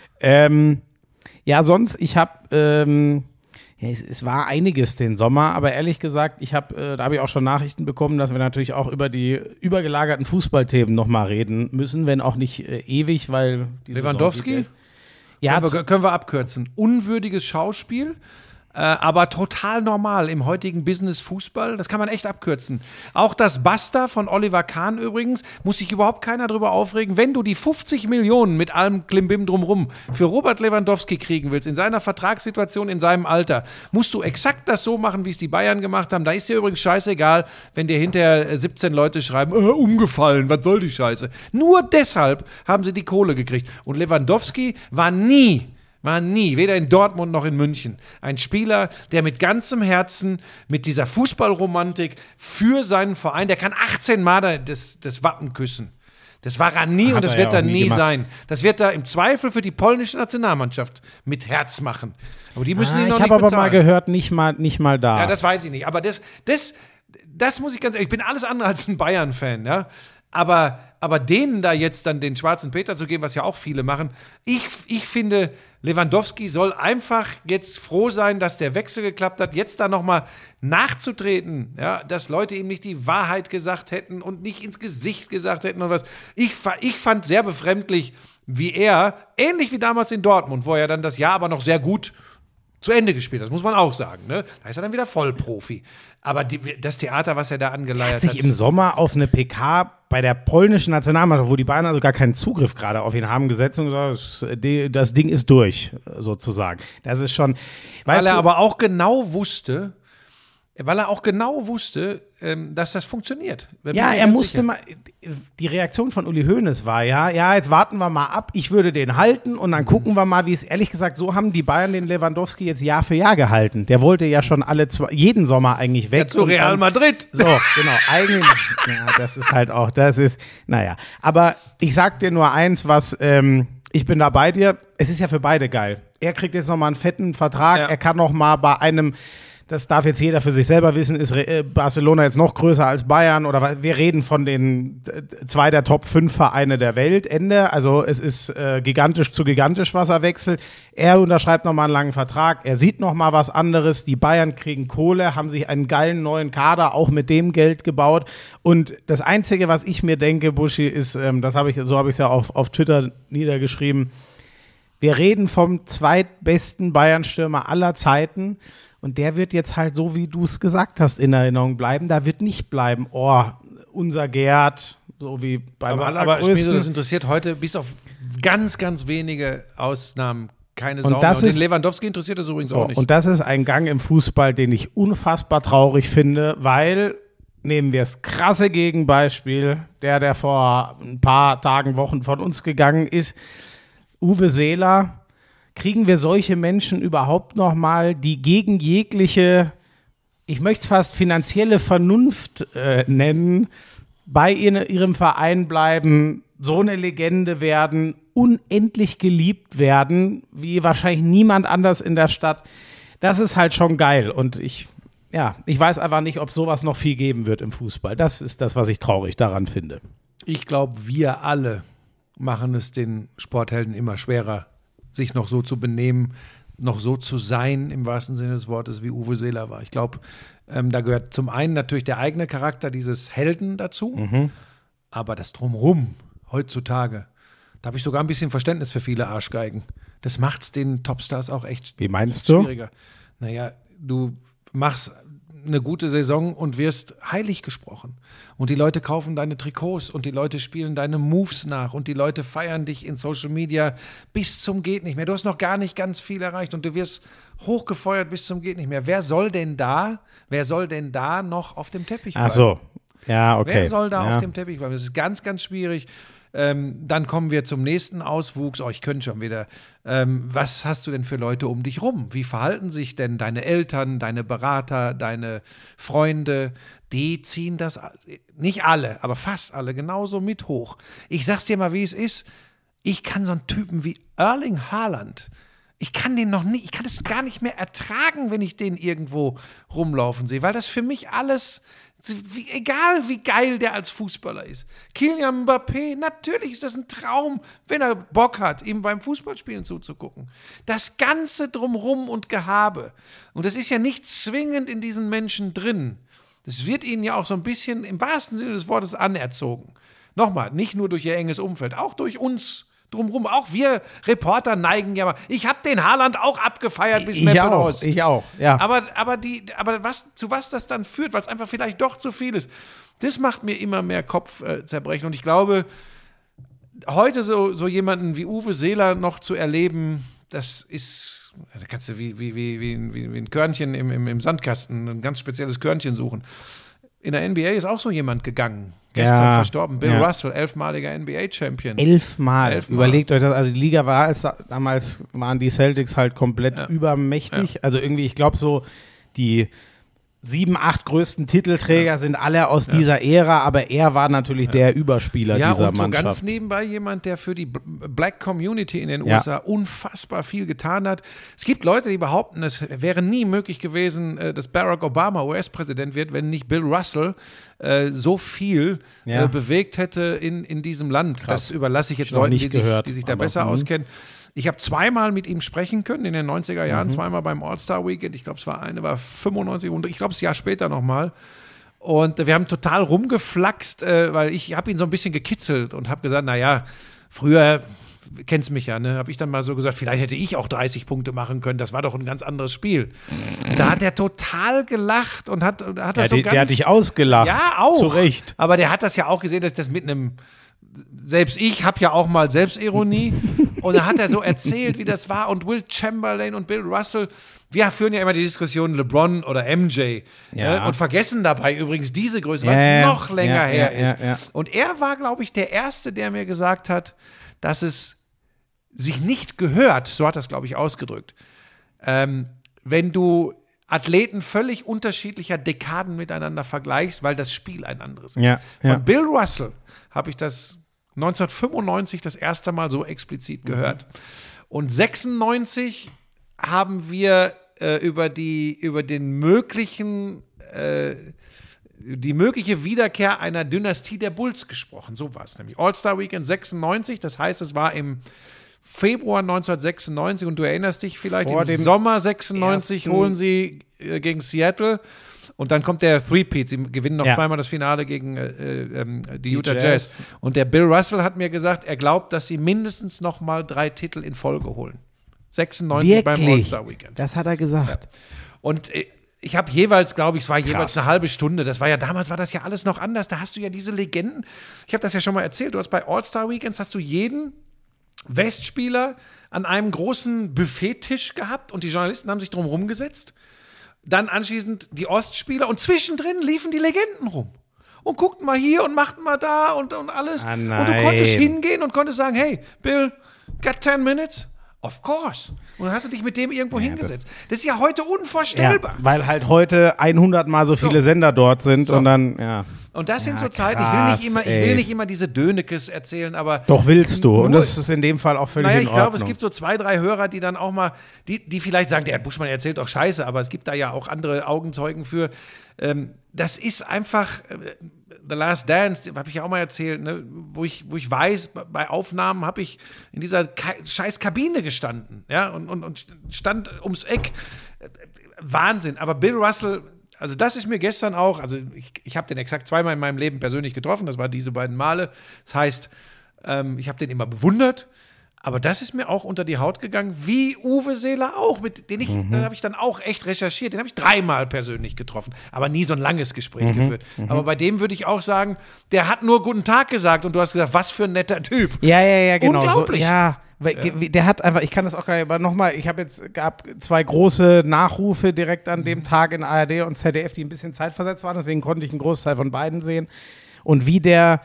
Sonst, ich habe es war einiges den Sommer, aber ehrlich gesagt, da habe ich auch schon Nachrichten bekommen, dass wir natürlich auch über die übergelagerten Fußballthemen nochmal reden müssen, wenn auch nicht ewig, weil die Lewandowski? Können wir abkürzen. Unwürdiges Schauspiel. Aber total normal im heutigen Business-Fußball. Das kann man echt abkürzen. Auch das Basta von Oliver Kahn übrigens, muss sich überhaupt keiner drüber aufregen. Wenn du die 50 Millionen mit allem Klimbim drumrum für Robert Lewandowski kriegen willst, in seiner Vertragssituation, in seinem Alter, musst du exakt das so machen, wie es die Bayern gemacht haben. Da ist dir übrigens scheißegal, wenn dir hinterher 17 Leute schreiben, umgefallen, was soll die Scheiße? Nur deshalb haben sie die Kohle gekriegt. Und Lewandowski war nie, weder in Dortmund noch in München, ein Spieler, der mit ganzem Herzen, mit dieser Fußballromantik für seinen Verein, der kann 18 Mal das Wappen küssen. Das war er nie und das wird er nie sein. Das wird er im Zweifel für die polnische Nationalmannschaft mit Herz machen. Aber die müssen ihn noch nicht bezahlen. Ich habe aber mal gehört, nicht mal da. Ja, das weiß ich nicht. Aber das muss ich ganz ehrlich, ich bin alles andere als ein Bayern-Fan, ja. Aber aber denen da jetzt dann den schwarzen Peter zu geben, was ja auch viele machen, ich finde, Lewandowski soll einfach jetzt froh sein, dass der Wechsel geklappt hat, jetzt da nochmal nachzutreten, ja, dass Leute ihm nicht die Wahrheit gesagt hätten und nicht ins Gesicht gesagt hätten und was. Ich fand sehr befremdlich, wie er, ähnlich wie damals in Dortmund, wo er dann das Jahr aber noch sehr gut zu Ende gespielt, das muss man auch sagen. Ne? Da ist er dann wieder Vollprofi. Aber das Theater, was er da angeleiert hat. Er hat sich im Sommer auf eine PK bei der polnischen Nationalmannschaft, wo die Bayern also gar keinen Zugriff gerade auf ihn haben, gesetzt und gesagt, das Ding ist durch, sozusagen. Das ist schon. Weil er aber auch genau wusste, dass das funktioniert. Ja, er musste mal, die Reaktion von Uli Hoeneß war ja, jetzt warten wir mal ab, ich würde den halten und dann gucken wir mal, wie es, ehrlich gesagt, so haben die Bayern den Lewandowski jetzt Jahr für Jahr gehalten. Der wollte ja schon jeden Sommer eigentlich weg. Ja, zu Real Madrid. So, genau, eigentlich, ja, das ist halt auch, naja. Aber ich sag dir nur eins, ich bin da bei dir, es ist ja für beide geil. Er kriegt jetzt nochmal einen fetten Vertrag, er kann nochmal bei einem, das darf jetzt jeder für sich selber wissen, ist Barcelona jetzt noch größer als Bayern oder wir reden von den 2 der Top 5 Vereine der Welt, Ende. Also es ist gigantisch zu gigantisch, was er wechselt. Er unterschreibt nochmal einen langen Vertrag, er sieht nochmal was anderes. Die Bayern kriegen Kohle, haben sich einen geilen neuen Kader auch mit dem Geld gebaut. Und das Einzige, was ich mir denke, Buschi, ist, so habe ich es ja auf Twitter niedergeschrieben, wir reden vom zweitbesten Bayern-Stürmer aller Zeiten. Und der wird jetzt halt so, wie du es gesagt hast, in Erinnerung bleiben. Da wird nicht bleiben, unser Gerd, so wie beim allergrößten. Aber das interessiert heute bis auf ganz, ganz wenige Ausnahmen keine Sau. Und den Lewandowski interessiert das übrigens auch nicht. Und das ist ein Gang im Fußball, den ich unfassbar traurig finde, weil, nehmen wir das krasse Gegenbeispiel, der vor ein paar Tagen, Wochen von uns gegangen ist, Uwe Seeler. Kriegen wir solche Menschen überhaupt noch mal, die gegen jegliche, ich möchte es fast finanzielle Vernunft nennen, bei ihrem Verein bleiben, so eine Legende werden, unendlich geliebt werden, wie wahrscheinlich niemand anders in der Stadt. Das ist halt schon geil. Und ich weiß einfach nicht, ob sowas noch viel geben wird im Fußball. Das ist das, was ich traurig daran finde. Ich glaube, wir alle machen es den Sporthelden immer schwerer, sich noch so zu benehmen, noch so zu sein, im wahrsten Sinne des Wortes, wie Uwe Seeler war. Ich glaube, da gehört zum einen natürlich der eigene Charakter dieses Helden dazu, aber das Drumherum heutzutage, da habe ich sogar ein bisschen Verständnis für viele Arschgeigen. Das macht es den Topstars auch echt schwieriger. Naja, du machst eine gute Saison und wirst heilig gesprochen. Und die Leute kaufen deine Trikots und die Leute spielen deine Moves nach und die Leute feiern dich in Social Media bis zum geht nicht mehr. Du hast noch gar nicht ganz viel erreicht und du wirst hochgefeuert bis zum geht nicht mehr. Wer soll denn da noch auf dem Teppich bleiben? Ach so, ja, okay. Wer soll da auf dem Teppich bleiben? Das ist ganz, ganz schwierig. Dann kommen wir zum nächsten Auswuchs. Ich könnte schon wieder. Was hast du denn für Leute um dich rum? Wie verhalten sich denn deine Eltern, deine Berater, deine Freunde? Die ziehen das, nicht alle, aber fast alle genauso mit hoch. Ich sag's dir mal, wie es ist. Ich kann so einen Typen wie Erling Haaland, ich kann das gar nicht mehr ertragen, wenn ich den irgendwo rumlaufen sehe, weil das für mich alles, egal wie geil der als Fußballer ist. Kylian Mbappé, natürlich ist das ein Traum, wenn er Bock hat, ihm beim Fußballspielen zuzugucken. Das Ganze drumrum und Gehabe. Und das ist ja nicht zwingend in diesen Menschen drin. Das wird ihnen ja auch so ein bisschen im wahrsten Sinne des Wortes anerzogen. Nochmal, nicht nur durch ihr enges Umfeld, auch durch uns drumrum. Auch wir Reporter neigen ja mal. Ich habe den Haaland auch abgefeiert bis Meppen Ost. Ich auch, ja. Aber zu was das dann führt, weil es einfach vielleicht doch zu viel ist, das macht mir immer mehr Kopfzerbrechen. Und ich glaube, heute so jemanden wie Uwe Seeler noch zu erleben, das ist, da kannst du wie ein Körnchen im Sandkasten, ein ganz spezielles Körnchen suchen. In der NBA ist auch so jemand gegangen. Gestern verstorben. Bill Russell, 11-maliger NBA-Champion. 11 Mal. Überlegt euch das. Also die Liga war, damals waren die Celtics halt komplett übermächtig. Ja. Also irgendwie, ich glaube so, die 7, 8 größten Titelträger sind alle aus dieser Ära, aber er war natürlich der Überspieler dieser und so Mannschaft. Ganz nebenbei jemand, der für die Black Community in den USA unfassbar viel getan hat. Es gibt Leute, die behaupten, es wäre nie möglich gewesen, dass Barack Obama US-Präsident wird, wenn nicht Bill Russell so viel bewegt hätte in diesem Land. Krass. Das überlasse ich jetzt Noch Leuten, nicht gehört, die sich da aber, besser auskennen. Ich habe zweimal mit ihm sprechen können in den 90er Jahren, zweimal beim All-Star-Weekend. Ich glaube, eine war 95 und ich glaube, das Jahr später nochmal. Und wir haben total rumgeflaxt, weil ich habe ihn so ein bisschen gekitzelt und habe gesagt, naja, früher, kennst mich ja, ne, habe ich dann mal so gesagt, vielleicht hätte ich auch 30 Punkte machen können, das war doch ein ganz anderes Spiel. Da hat er total gelacht und hat das so ganz... Der hat dich ausgelacht. Ja, auch. Zu Recht. Aber der hat das ja auch gesehen, dass das mit einem... Selbst ich habe ja auch mal Selbstironie und da hat er so erzählt, wie das war und Will Chamberlain und Bill Russell, wir führen ja immer die Diskussion LeBron oder MJ und vergessen dabei übrigens diese Größe, weil es noch länger her ist. Ja. Und er war, glaube ich, der Erste, der mir gesagt hat, dass es sich nicht gehört, so hat er es, glaube ich, ausgedrückt, wenn du Athleten völlig unterschiedlicher Dekaden miteinander vergleichst, weil das Spiel ein anderes ist. Von Bill Russell habe ich das 1995 das erste Mal so explizit gehört. Und 96 haben wir über die mögliche Wiederkehr einer Dynastie der Bulls gesprochen. So war es nämlich. All-Star Weekend 96, das heißt, es war im Februar 1996 und du erinnerst dich vielleicht, im Sommer 96 holen sie gegen Seattle und dann kommt der Three-Peat. Sie gewinnen noch zweimal das Finale gegen die Utah Jazz. Und der Bill Russell hat mir gesagt, er glaubt, dass sie mindestens noch mal 3 Titel in Folge holen. 96 Wirklich? beim All-Star Weekend. Das hat er gesagt. Ja. Und ich habe jeweils, glaube ich, es war jeweils eine halbe Stunde. Das war ja, damals war das ja alles noch anders. Da hast du ja diese Legenden. Ich habe das ja schon mal erzählt. Du hast bei All-Star Weekends hast du jeden Westspieler an einem großen Buffettisch gehabt und die Journalisten haben sich drum rumgesetzt. Dann anschließend die Ostspieler und zwischendrin liefen die Legenden rum. Und guckten mal hier und machten mal da und alles. Ah, und du konntest hingehen und konntest sagen, hey, Bill, got 10 minutes? Of course. Und dann hast du dich mit dem irgendwo hingesetzt. Das ist ja heute unvorstellbar. Ja, weil halt heute 100 Mal so viele Sender dort sind und dann, Und das sind so krass, Zeiten, ich will nicht immer diese Dönekes erzählen, aber... Doch willst du. Und das ist in dem Fall auch völlig in Ordnung. Ich glaube, es gibt so 2, 3 Hörer, die dann auch mal, die vielleicht sagen, der Herr Buschmann erzählt doch Scheiße, aber es gibt da ja auch andere Augenzeugen für. Das ist einfach... The Last Dance, habe ich ja auch mal erzählt, ne, wo ich weiß, bei Aufnahmen habe ich in dieser scheiß Kabine gestanden, und stand ums Eck. Wahnsinn. Aber Bill Russell, also das ist mir gestern auch, also ich habe den exakt 2-mal in meinem Leben persönlich getroffen, das war diese beiden Male. Das heißt, ich habe den immer bewundert. Aber das ist mir auch unter die Haut gegangen, wie Uwe Seeler auch, da habe ich dann auch echt recherchiert. Den habe ich 3-mal persönlich getroffen, aber nie so ein langes Gespräch geführt. Aber bei dem würde ich auch sagen, der hat nur Guten Tag gesagt und du hast gesagt, was für ein netter Typ. Ja, genau. Unglaublich. Der hat einfach, ich kann das auch gar nicht, aber nochmal, gab 2 große Nachrufe direkt an dem Tag in ARD und ZDF, die ein bisschen zeitversetzt waren, deswegen konnte ich einen Großteil von beiden sehen. Und wie der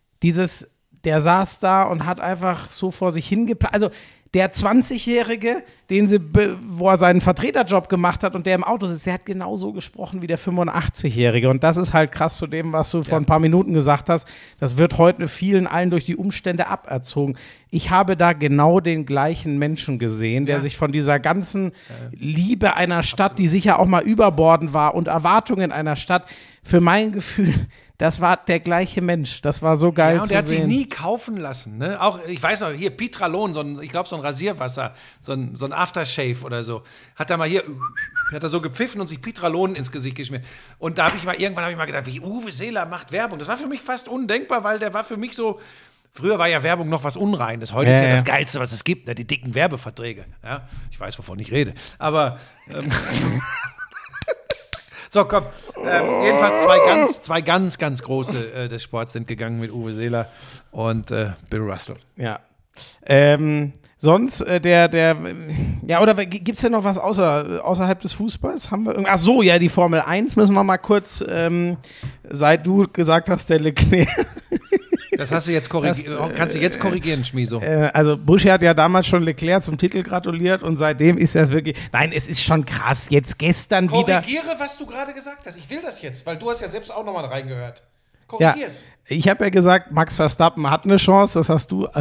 saß da und hat einfach so vor sich hingeplant. Also der 20-Jährige, wo er seinen Vertreterjob gemacht hat und der im Auto sitzt, der hat genauso gesprochen wie der 85-Jährige. Und das ist halt krass zu dem, was du vor ein paar Minuten gesagt hast. Das wird heute allen durch die Umstände aberzogen. Ich habe da genau den gleichen Menschen gesehen, der sich von dieser ganzen Liebe einer Stadt, die sicher auch mal überbordend war und Erwartungen einer Stadt, für mein Gefühl, das war der gleiche Mensch. Das war so geil zu sehen. Und der hat sich nie kaufen lassen. Ne? Auch, ich weiß noch, hier Pitralon, ich glaube so ein Rasierwasser, so ein Aftershave oder so. Hat er mal hier, hat er so gepfiffen und sich Pitralon ins Gesicht geschmiert. Und da irgendwann habe ich mal gedacht, wie Uwe Seeler macht Werbung. Das war für mich fast undenkbar, weil der war für mich so, früher war ja Werbung noch was Unreines. Heute ist ja das Geilste, was es gibt, ne? Die dicken Werbeverträge. Ja? Ich weiß, wovon ich rede. Aber so, komm. Jedenfalls zwei ganz große des Sports sind gegangen mit Uwe Seeler und Bill Russell. Ja. Sonst oder gibt's denn noch was außerhalb des Fußballs? Haben wir ach so, ja, die Formel 1 müssen wir mal kurz, seit du gesagt hast, der Leclerc Das hast du jetzt kannst du jetzt korrigieren, Schmieso. Also Buschi hat ja damals schon Leclerc zum Titel gratuliert und seitdem ist das wirklich, nein, es ist schon krass, jetzt gestern wieder. Korrigiere, was du gerade gesagt hast. Ich will das jetzt, weil du hast ja selbst auch nochmal reingehört. Ja, Korrigier's. ich habe ja gesagt, Max Verstappen hat eine Chance, das hast du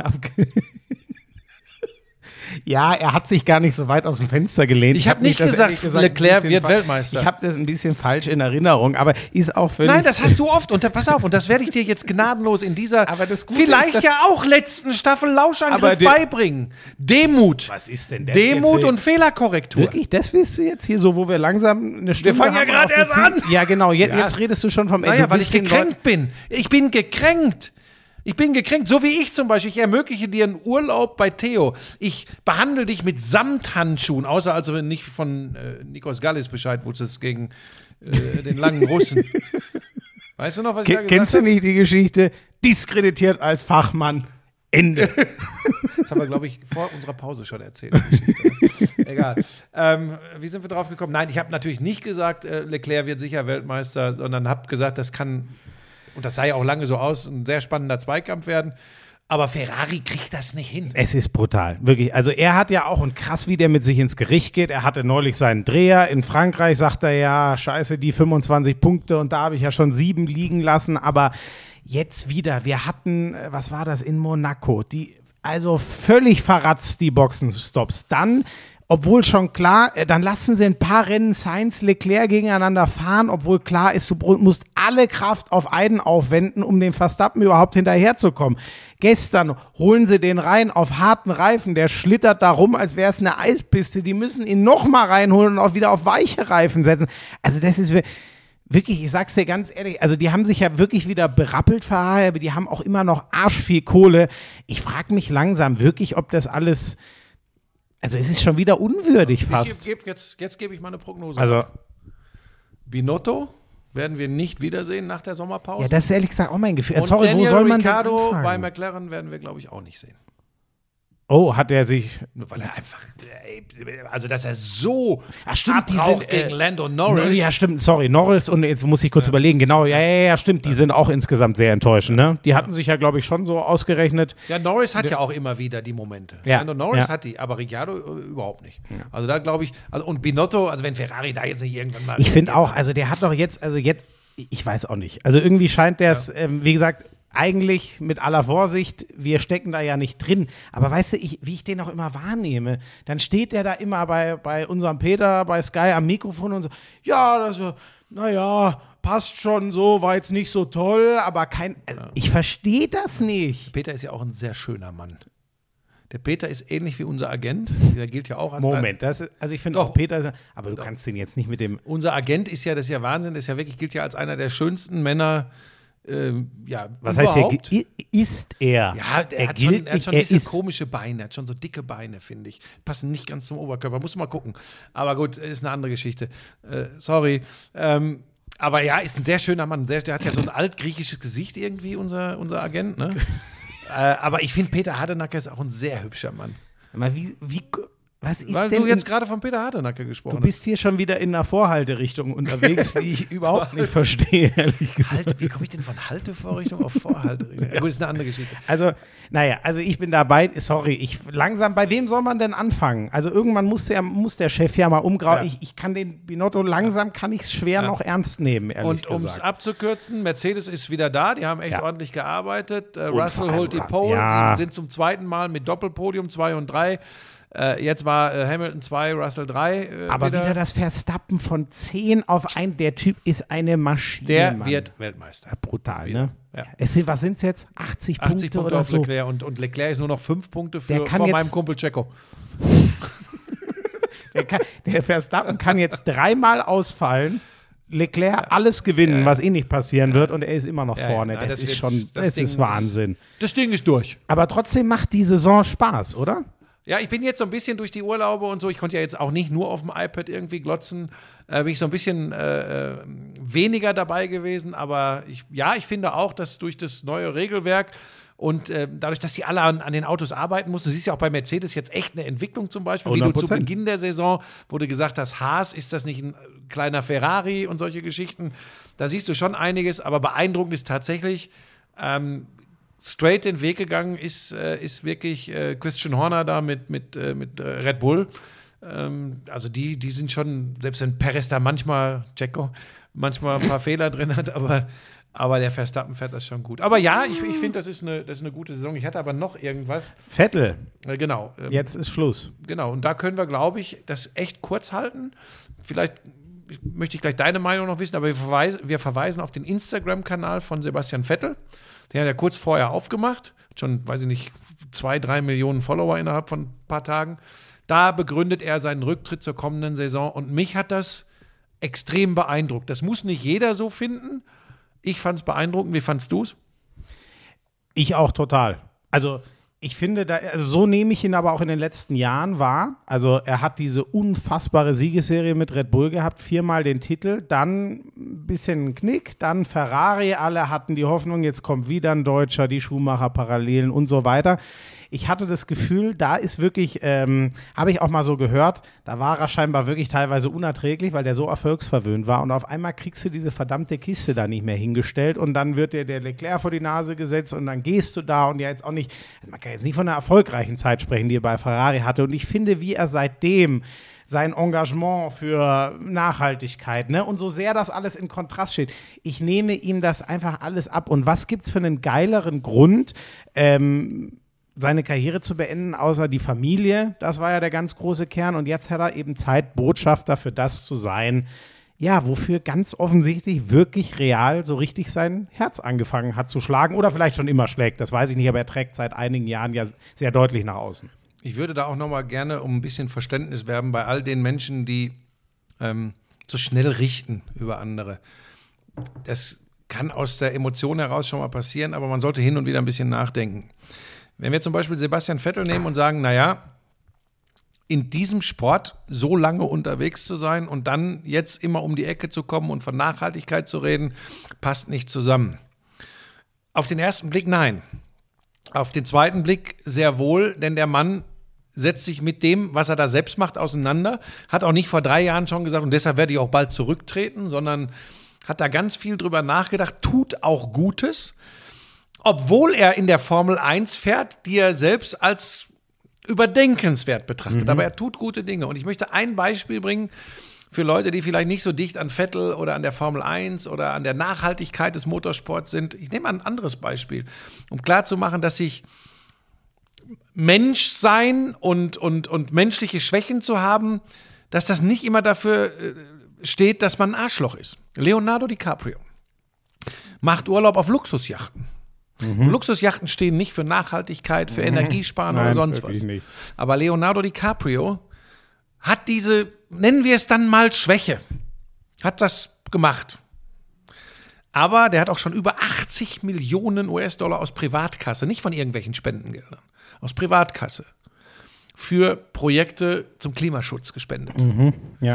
Ja, er hat sich gar nicht so weit aus dem Fenster gelehnt. Ich habe nicht gesagt, Leclerc wird Weltmeister. Ich habe das ein bisschen falsch in Erinnerung, aber ist auch völlig... Nein, das hast du oft. Und pass auf, und das werde ich dir jetzt gnadenlos in dieser aber das Gute vielleicht ist, ja auch letzten Staffel Lauschangriff beibringen. Demut. Was ist denn das Demut jetzt? und Fehlerkorrektur. Wirklich, das willst du jetzt hier so, wo wir langsam eine Stunde fangen ja haben gerade auf die erst Ziel- an. Ja, genau, jetzt redest du schon vom Ende. Naja, weil ich gekränkt bin. Ich bin gekränkt. Ich bin gekränkt, so wie ich zum Beispiel. Ich ermögliche dir einen Urlaub bei Theo. Ich behandle dich mit Samthandschuhen, außer also wenn nicht von Nikos Gallis Bescheid wusstest gegen den langen Russen. Weißt du noch, was ich da gesagt habe? Kennst du nicht die Geschichte? Diskreditiert als Fachmann. Ende. Das haben wir, glaube ich, vor unserer Pause schon erzählt. Die Geschichte. Egal. Wie sind wir drauf gekommen? Nein, ich habe natürlich nicht gesagt, Leclerc wird sicher Weltmeister, sondern habe gesagt, das kann, und das sah ja auch lange so aus, ein sehr spannender Zweikampf werden. Aber Ferrari kriegt das nicht hin. Es ist brutal, wirklich. Also er hat ja auch, und krass, wie der mit sich ins Gericht geht. Er hatte neulich seinen Dreher. In Frankreich sagt er ja, scheiße, die 25 Punkte und da habe ich ja schon 7 liegen lassen. Aber jetzt wieder, wir hatten, was war das, in Monaco, die also völlig verratzt, die Boxenstops. Dann, obwohl schon klar, dann lassen sie ein paar Rennen Sainz, Leclerc gegeneinander fahren, obwohl klar ist, du musst alle Kraft auf einen aufwenden, um dem Verstappen überhaupt hinterherzukommen. Gestern holen sie den rein auf harten Reifen, der schlittert da rum, als wäre es eine Eispiste. Die müssen ihn nochmal reinholen und auch wieder auf weiche Reifen setzen. Also das ist wirklich, ich sag's dir ganz ehrlich, also die haben sich ja wirklich wieder berappelt, Ferrari, aber die haben auch immer noch arschviel Kohle. Ich frage mich langsam wirklich, ob das alles... Also es ist schon wieder unwürdig fast. Jetzt gebe ich mal eine Prognose. Also Binotto werden wir nicht wiedersehen nach der Sommerpause. ja, das ist ehrlich gesagt auch mein Gefühl. Und Sorry, Daniel wo soll man Ricciardo denn anfangen? bei McLaren werden wir, glaube ich, auch nicht sehen. Oh, hat er sich... Nur weil er einfach, also dass er so stimmt, die abraucht sind, gegen Lando Norris. Ja, stimmt, sorry, Norris und jetzt muss ich kurz überlegen, genau, ja, stimmt, die sind auch insgesamt sehr enttäuschend, ne? Die hatten sich ja, glaube ich, schon so ausgerechnet. Ja, Norris hat ja auch immer wieder die Momente. Ja, Lando Norris ja. hat die, aber Ricciardo überhaupt nicht. Also da glaube ich, und Binotto, also wenn Ferrari da jetzt nicht irgendwann mal... Ich finde auch, also der hat doch jetzt, ich weiß auch nicht, also irgendwie scheint der es, wie gesagt, eigentlich mit aller Vorsicht, wir stecken da ja nicht drin, aber weißt du, wie ich den auch immer wahrnehme, dann steht der da immer bei unserem Peter, bei Sky am Mikrofon und so, ja, naja, passt schon so, war jetzt nicht so toll, aber ich verstehe das nicht. Peter ist ja auch ein sehr schöner Mann. Der Peter ist ähnlich wie unser Agent, der gilt ja auch als... Moment, also ich finde auch Peter, aber du kannst den jetzt nicht mit dem... Unser Agent ist ja, das ist ja Wahnsinn, ist ja wirklich, gilt ja als einer der schönsten Männer, was überhaupt. heißt hier, ist er? Ja, er hat schon ein bisschen komische Beine, er hat schon so dicke Beine, finde ich. Passen nicht ganz zum Oberkörper, muss mal gucken. Aber gut, ist eine andere Geschichte. Sorry. Aber ja, ist ein sehr schöner Mann. Der hat ja so ein altgriechisches Gesicht irgendwie, unser Agent, ne? Aber ich finde, Peter Hardenacke ist auch ein sehr hübscher Mann. Aber was ist Weil denn du jetzt gerade von Peter Hardenacke gesprochen hast. Du bist hier schon wieder in einer Vorhalterichtung unterwegs, die ich überhaupt nicht verstehe, ehrlich gesagt. Wie komme ich denn von Haltevorrichtung auf Vorhalterichtung? Ja, gut, ist eine andere Geschichte. Also ich bin dabei, sorry, bei wem soll man denn anfangen? Also irgendwann muss der Chef ja mal umgrauen. Ja. Ich kann den Binotto kann ich es schwer noch ernst nehmen, ehrlich gesagt. Und um es abzukürzen, Mercedes ist wieder da, die haben echt ordentlich gearbeitet. Russell holt die Pole, die sind zum zweiten Mal mit Doppelpodium 2 und 3. Jetzt war Hamilton 2, Russell 3. Aber wieder das Verstappen von 10 auf 1. Der Typ ist eine Maschine. Der wird Weltmeister. Ja, brutal, wieder. Ne? Ja. Was sind es jetzt? 80 Punkte oder auf so? Leclerc und Leclerc ist nur noch 5 Punkte vor meinem Kumpel Checo. Der Verstappen kann jetzt 3-mal ausfallen. Leclerc alles gewinnen, was nicht passieren wird, und er ist immer noch vorne. Nein, das ist Wahnsinn. Das Ding ist durch. Aber trotzdem macht die Saison Spaß, oder? Ja, ich bin jetzt so ein bisschen durch die Urlaube und so, ich konnte ja jetzt auch nicht nur auf dem iPad irgendwie glotzen, bin ich so ein bisschen weniger dabei gewesen, aber ich finde auch, dass durch das neue Regelwerk und dadurch, dass die alle an den Autos arbeiten mussten, du siehst ja auch bei Mercedes jetzt echt eine Entwicklung zum Beispiel, 100%. Wie du zu Beginn der Saison, wo du gesagt hast, Haas, ist das nicht ein kleiner Ferrari und solche Geschichten, da siehst du schon einiges, aber beeindruckend ist tatsächlich, straight den Weg gegangen ist wirklich Christian Horner da mit Red Bull. Also die sind schon, selbst wenn Perez da manchmal ein paar Fehler drin hat, aber der Verstappen fährt das schon gut. Aber ja, ich finde, das ist eine gute Saison. Ich hatte aber noch irgendwas. Vettel. Genau. Jetzt ist Schluss. Genau, und da können wir, glaube ich, das echt kurz halten. Vielleicht möchte ich gleich deine Meinung noch wissen, aber wir verweisen auf den Instagram-Kanal von Sebastian Vettel. Den hat er kurz vorher aufgemacht. Schon, weiß ich nicht, 2-3 Millionen Follower innerhalb von ein paar Tagen. Da begründet er seinen Rücktritt zur kommenden Saison. Und mich hat das extrem beeindruckt. Das muss nicht jeder so finden. Ich fand es beeindruckend. Wie fandst du es? Ich auch total. Also ich finde, so nehme ich ihn aber auch in den letzten Jahren wahr. Also er hat diese unfassbare Siegesserie mit Red Bull gehabt, 4-mal den Titel, dann ein bisschen ein Knick, dann Ferrari, alle hatten die Hoffnung, jetzt kommt wieder ein Deutscher, die Schumacher-Parallelen und so weiter. Ich hatte das Gefühl, da ist wirklich, habe ich auch mal so gehört, da war er scheinbar wirklich teilweise unerträglich, weil der so erfolgsverwöhnt war und auf einmal kriegst du diese verdammte Kiste da nicht mehr hingestellt und dann wird dir der Leclerc vor die Nase gesetzt und dann gehst du da und ja jetzt auch nicht, man kann jetzt nicht von einer erfolgreichen Zeit sprechen, die er bei Ferrari hatte und ich finde, wie er seitdem sein Engagement für Nachhaltigkeit, ne? Und so sehr das alles in Kontrast steht. Ich nehme ihm das einfach alles ab und was gibt's für einen geileren Grund, seine Karriere zu beenden, außer die Familie, das war ja der ganz große Kern und jetzt hat er eben Zeit, Botschafter für das zu sein, ja, wofür ganz offensichtlich wirklich real so richtig sein Herz angefangen hat zu schlagen oder vielleicht schon immer schlägt, das weiß ich nicht, aber er trägt seit einigen Jahren ja sehr deutlich nach außen. Ich würde da auch noch mal gerne um ein bisschen Verständnis werben bei all den Menschen, die so schnell richten über andere. Das kann aus der Emotion heraus schon mal passieren, aber man sollte hin und wieder ein bisschen nachdenken. Wenn wir zum Beispiel Sebastian Vettel nehmen und sagen, naja, in diesem Sport so lange unterwegs zu sein und dann jetzt immer um die Ecke zu kommen und von Nachhaltigkeit zu reden, passt nicht zusammen. Auf den ersten Blick nein. Auf den zweiten Blick sehr wohl, denn der Mann setzt sich mit dem, was er da selbst macht, auseinander. Hat auch nicht vor 3 Jahren schon gesagt, und deshalb werde ich auch bald zurücktreten, sondern hat da ganz viel drüber nachgedacht, tut auch Gutes. Obwohl er in der Formel 1 fährt, die er selbst als überdenkenswert betrachtet. Aber er tut gute Dinge. Und ich möchte ein Beispiel bringen für Leute, die vielleicht nicht so dicht an Vettel oder an der Formel 1 oder an der Nachhaltigkeit des Motorsports sind. Ich nehme ein anderes Beispiel, um klarzumachen, dass sich Menschsein und menschliche Schwächen zu haben, dass das nicht immer dafür steht, dass man ein Arschloch ist. Leonardo DiCaprio macht Urlaub auf Luxusjachten. Luxusjachten stehen nicht für Nachhaltigkeit, für Energiesparen oder sonst was. Nicht. Aber Leonardo DiCaprio hat diese, nennen wir es dann mal Schwäche, hat das gemacht. Aber der hat auch schon über 80 Millionen US-Dollar aus Privatkasse, nicht von irgendwelchen Spendengeldern, aus Privatkasse, für Projekte zum Klimaschutz gespendet. Ja.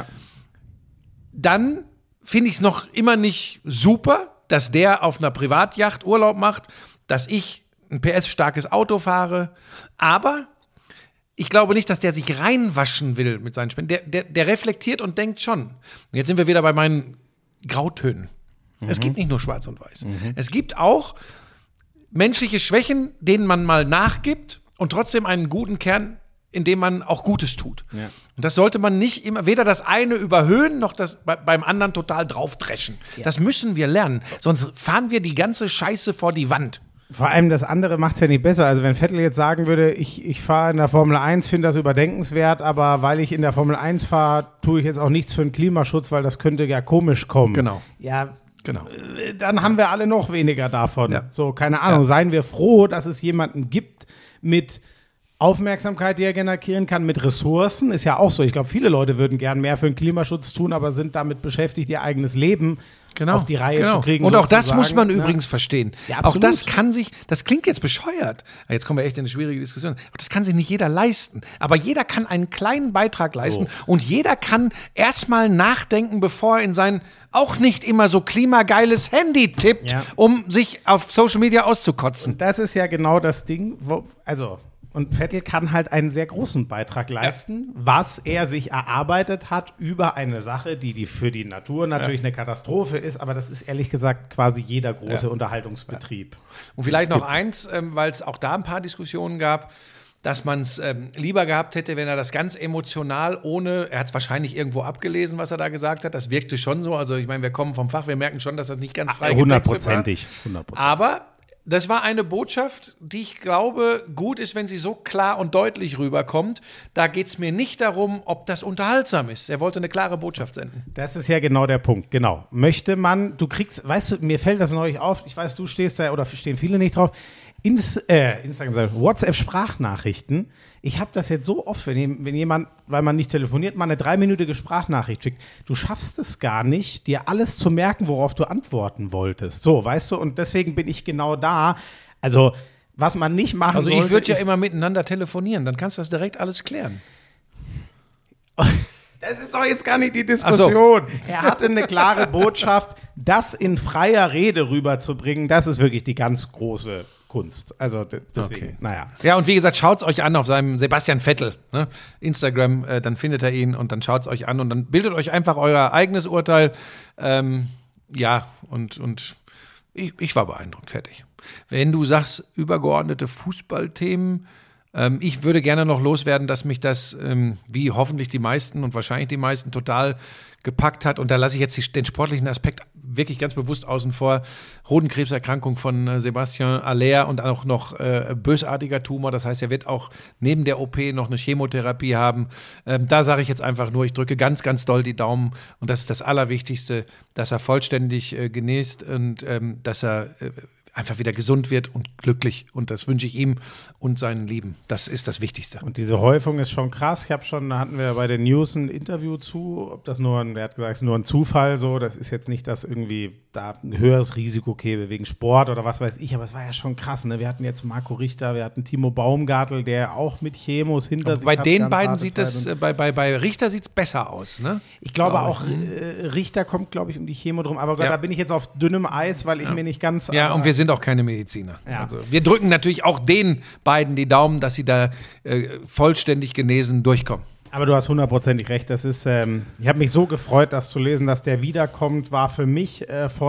Dann finde ich es noch immer nicht super, dass der auf einer Privatjacht Urlaub macht, dass ich ein PS-starkes Auto fahre, aber ich glaube nicht, dass der sich reinwaschen will mit seinen Spenden. Der reflektiert und denkt schon. Und jetzt sind wir wieder bei meinen Grautönen. Es gibt nicht nur Schwarz und Weiß. Es gibt auch menschliche Schwächen, denen man mal nachgibt und trotzdem einen guten Kern, in dem man auch Gutes tut. Ja. Und das sollte man nicht immer, weder das eine überhöhen, noch das beim anderen total draufdreschen. Ja. Das müssen wir lernen, sonst fahren wir die ganze Scheiße vor die Wand. Vor allem das andere macht es ja nicht besser. Also wenn Vettel jetzt sagen würde, ich fahre in der Formel 1, finde das überdenkenswert, aber weil ich in der Formel 1 fahre, tue ich jetzt auch nichts für den Klimaschutz, weil das könnte ja komisch kommen. Genau. Ja, genau. Dann haben wir alle noch weniger davon. Ja. So, keine Ahnung. Ja. Seien wir froh, dass es jemanden gibt mit Aufmerksamkeit, die er generieren kann, mit Ressourcen. Ist ja auch so. Ich glaube, viele Leute würden gern mehr für den Klimaschutz tun, aber sind damit beschäftigt, ihr eigenes Leben auf die Reihe zu kriegen. Und auch das muss man übrigens verstehen. Ja, auch das kann sich, das klingt jetzt bescheuert. Jetzt kommen wir echt in eine schwierige Diskussion. Auch das kann sich nicht jeder leisten. Aber jeder kann einen kleinen Beitrag leisten und jeder kann erstmal nachdenken, bevor er in sein auch nicht immer so klimageiles Handy tippt, um sich auf Social Media auszukotzen. Und das ist ja genau das Ding, Und Vettel kann halt einen sehr großen Beitrag leisten, was er sich erarbeitet hat über eine Sache, die für die Natur natürlich eine Katastrophe ist, aber das ist ehrlich gesagt quasi jeder große Unterhaltungsbetrieb. Und vielleicht noch eins, weil es auch da ein paar Diskussionen gab, dass man es lieber gehabt hätte, wenn er das ganz emotional er hat es wahrscheinlich irgendwo abgelesen, was er da gesagt hat, das wirkte schon so, also ich meine, wir kommen vom Fach, wir merken schon, dass das nicht ganz frei getextet war. 100%. Aber das war eine Botschaft, die ich glaube, gut ist, wenn sie so klar und deutlich rüberkommt. Da geht es mir nicht darum, ob das unterhaltsam ist. Er wollte eine klare Botschaft senden. Das ist ja genau der Punkt, genau. Möchte man, weißt du, mir fällt das neulich auf, ich weiß, du stehst da, oder stehen viele nicht drauf, Instagram, WhatsApp-Sprachnachrichten. Ich habe das jetzt so oft, wenn jemand, weil man nicht telefoniert, mal eine 3-minütige Sprachnachricht schickt. Du schaffst es gar nicht, dir alles zu merken, worauf du antworten wolltest. So, weißt du, und deswegen bin ich genau da. Also, was man nicht machen sollte. Also, ich würde ja immer miteinander telefonieren, dann kannst du das direkt alles klären. Das ist doch jetzt gar nicht die Diskussion. So. Er hatte eine klare Botschaft, das in freier Rede rüberzubringen, das ist wirklich die ganz große Kunst. Also deswegen, naja. Ja, und wie gesagt, schaut es euch an auf seinem Sebastian Vettel, ne? Instagram, dann findet er ihn und dann schaut es euch an und dann bildet euch einfach euer eigenes Urteil. Ja, und ich war beeindruckt, fertig. Wenn du sagst, übergeordnete Fußballthemen, ich würde gerne noch loswerden, dass mich das, wie hoffentlich die meisten und wahrscheinlich die meisten, total gepackt hat. Und da lasse ich jetzt den sportlichen Aspekt wirklich ganz bewusst außen vor. Hodenkrebserkrankung von Sebastian Haller und auch noch bösartiger Tumor. Das heißt, er wird auch neben der OP noch eine Chemotherapie haben. Da sage ich jetzt einfach nur, ich drücke ganz, ganz doll die Daumen. Und das ist das Allerwichtigste, dass er vollständig genest und dass er einfach wieder gesund wird und glücklich. Und das wünsche ich ihm und seinen Lieben. Das ist das Wichtigste. Und diese Häufung ist schon krass. Da hatten wir bei den News ein Interview zu, ob das er hat gesagt, es ist nur ein Zufall so. Das ist jetzt nicht, dass irgendwie da ein höheres Risiko käme wegen Sport oder was weiß ich. Aber es war ja schon krass. Ne? Wir hatten jetzt Marco Richter, wir hatten Timo Baumgartel, der auch mit Chemos hinter sich bei hat. Bei den beiden sieht es, bei Richter sieht es besser aus. Ne? Ich glaube auch, Richter kommt, glaube ich, um die Chemo drum. Aber da bin ich jetzt auf dünnem Eis, weil ich mir nicht ganz... Ja, und wir sind auch keine Mediziner. Ja. Also, wir drücken natürlich auch den beiden die Daumen, dass sie da vollständig genesen durchkommen. Aber du hast 100%ig recht. Das ist, ich habe mich so gefreut, das zu lesen, dass der wiederkommt, war für mich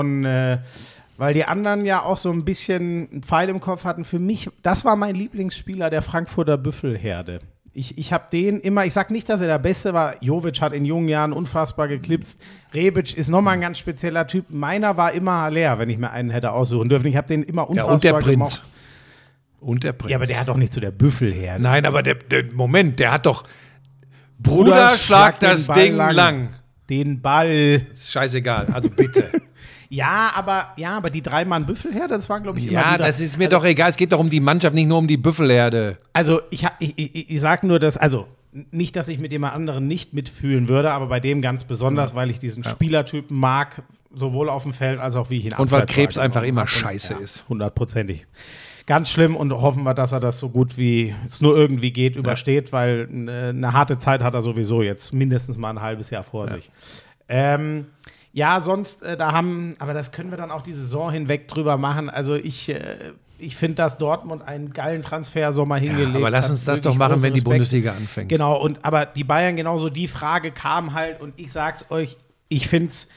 weil die anderen ja auch so ein bisschen einen Pfeil im Kopf hatten. Für mich, das war mein Lieblingsspieler der Frankfurter Büffelherde. Ich habe den immer, ich sag nicht, dass er der Beste war. Jovic hat in jungen Jahren unfassbar geklipst. Rebic ist nochmal ein ganz spezieller Typ. Meiner war immer Haller, wenn ich mir einen hätte aussuchen dürfen. Ich habe den immer unfassbar gemocht. Und der Prinz. Ja, aber der hat doch nicht zu der Büffelherde. Nein, aber Moment, der hat doch Bruder, schlag das Ding lang. Den Ball. Ist scheißegal, also bitte. Ja, aber die 3-Mann-Büffelherde, das war, glaube ich, immer Ja, das ist mir doch egal. Es geht doch um die Mannschaft, nicht nur um die Büffelherde. Also, ich sage nur, dass, nicht, dass ich mit jemand anderen nicht mitfühlen würde, aber bei dem ganz besonders, weil ich diesen Spielertypen mag, sowohl auf dem Feld als auch wie ich ihn und weil Krebs einfach immer scheiße ist. 100%ig. Ganz schlimm und hoffen wir, dass er das so gut wie es nur irgendwie geht übersteht, weil eine harte Zeit hat er sowieso jetzt mindestens mal ein halbes Jahr vor sich. Ja, sonst, aber das können wir dann auch die Saison hinweg drüber machen. Also ich finde, dass Dortmund einen geilen Transfersommer hingelegt hat. Aber lass uns das doch machen, wenn die Bundesliga anfängt. Genau, aber die Bayern genauso, die Frage kam halt und ich sag's euch, ich find's,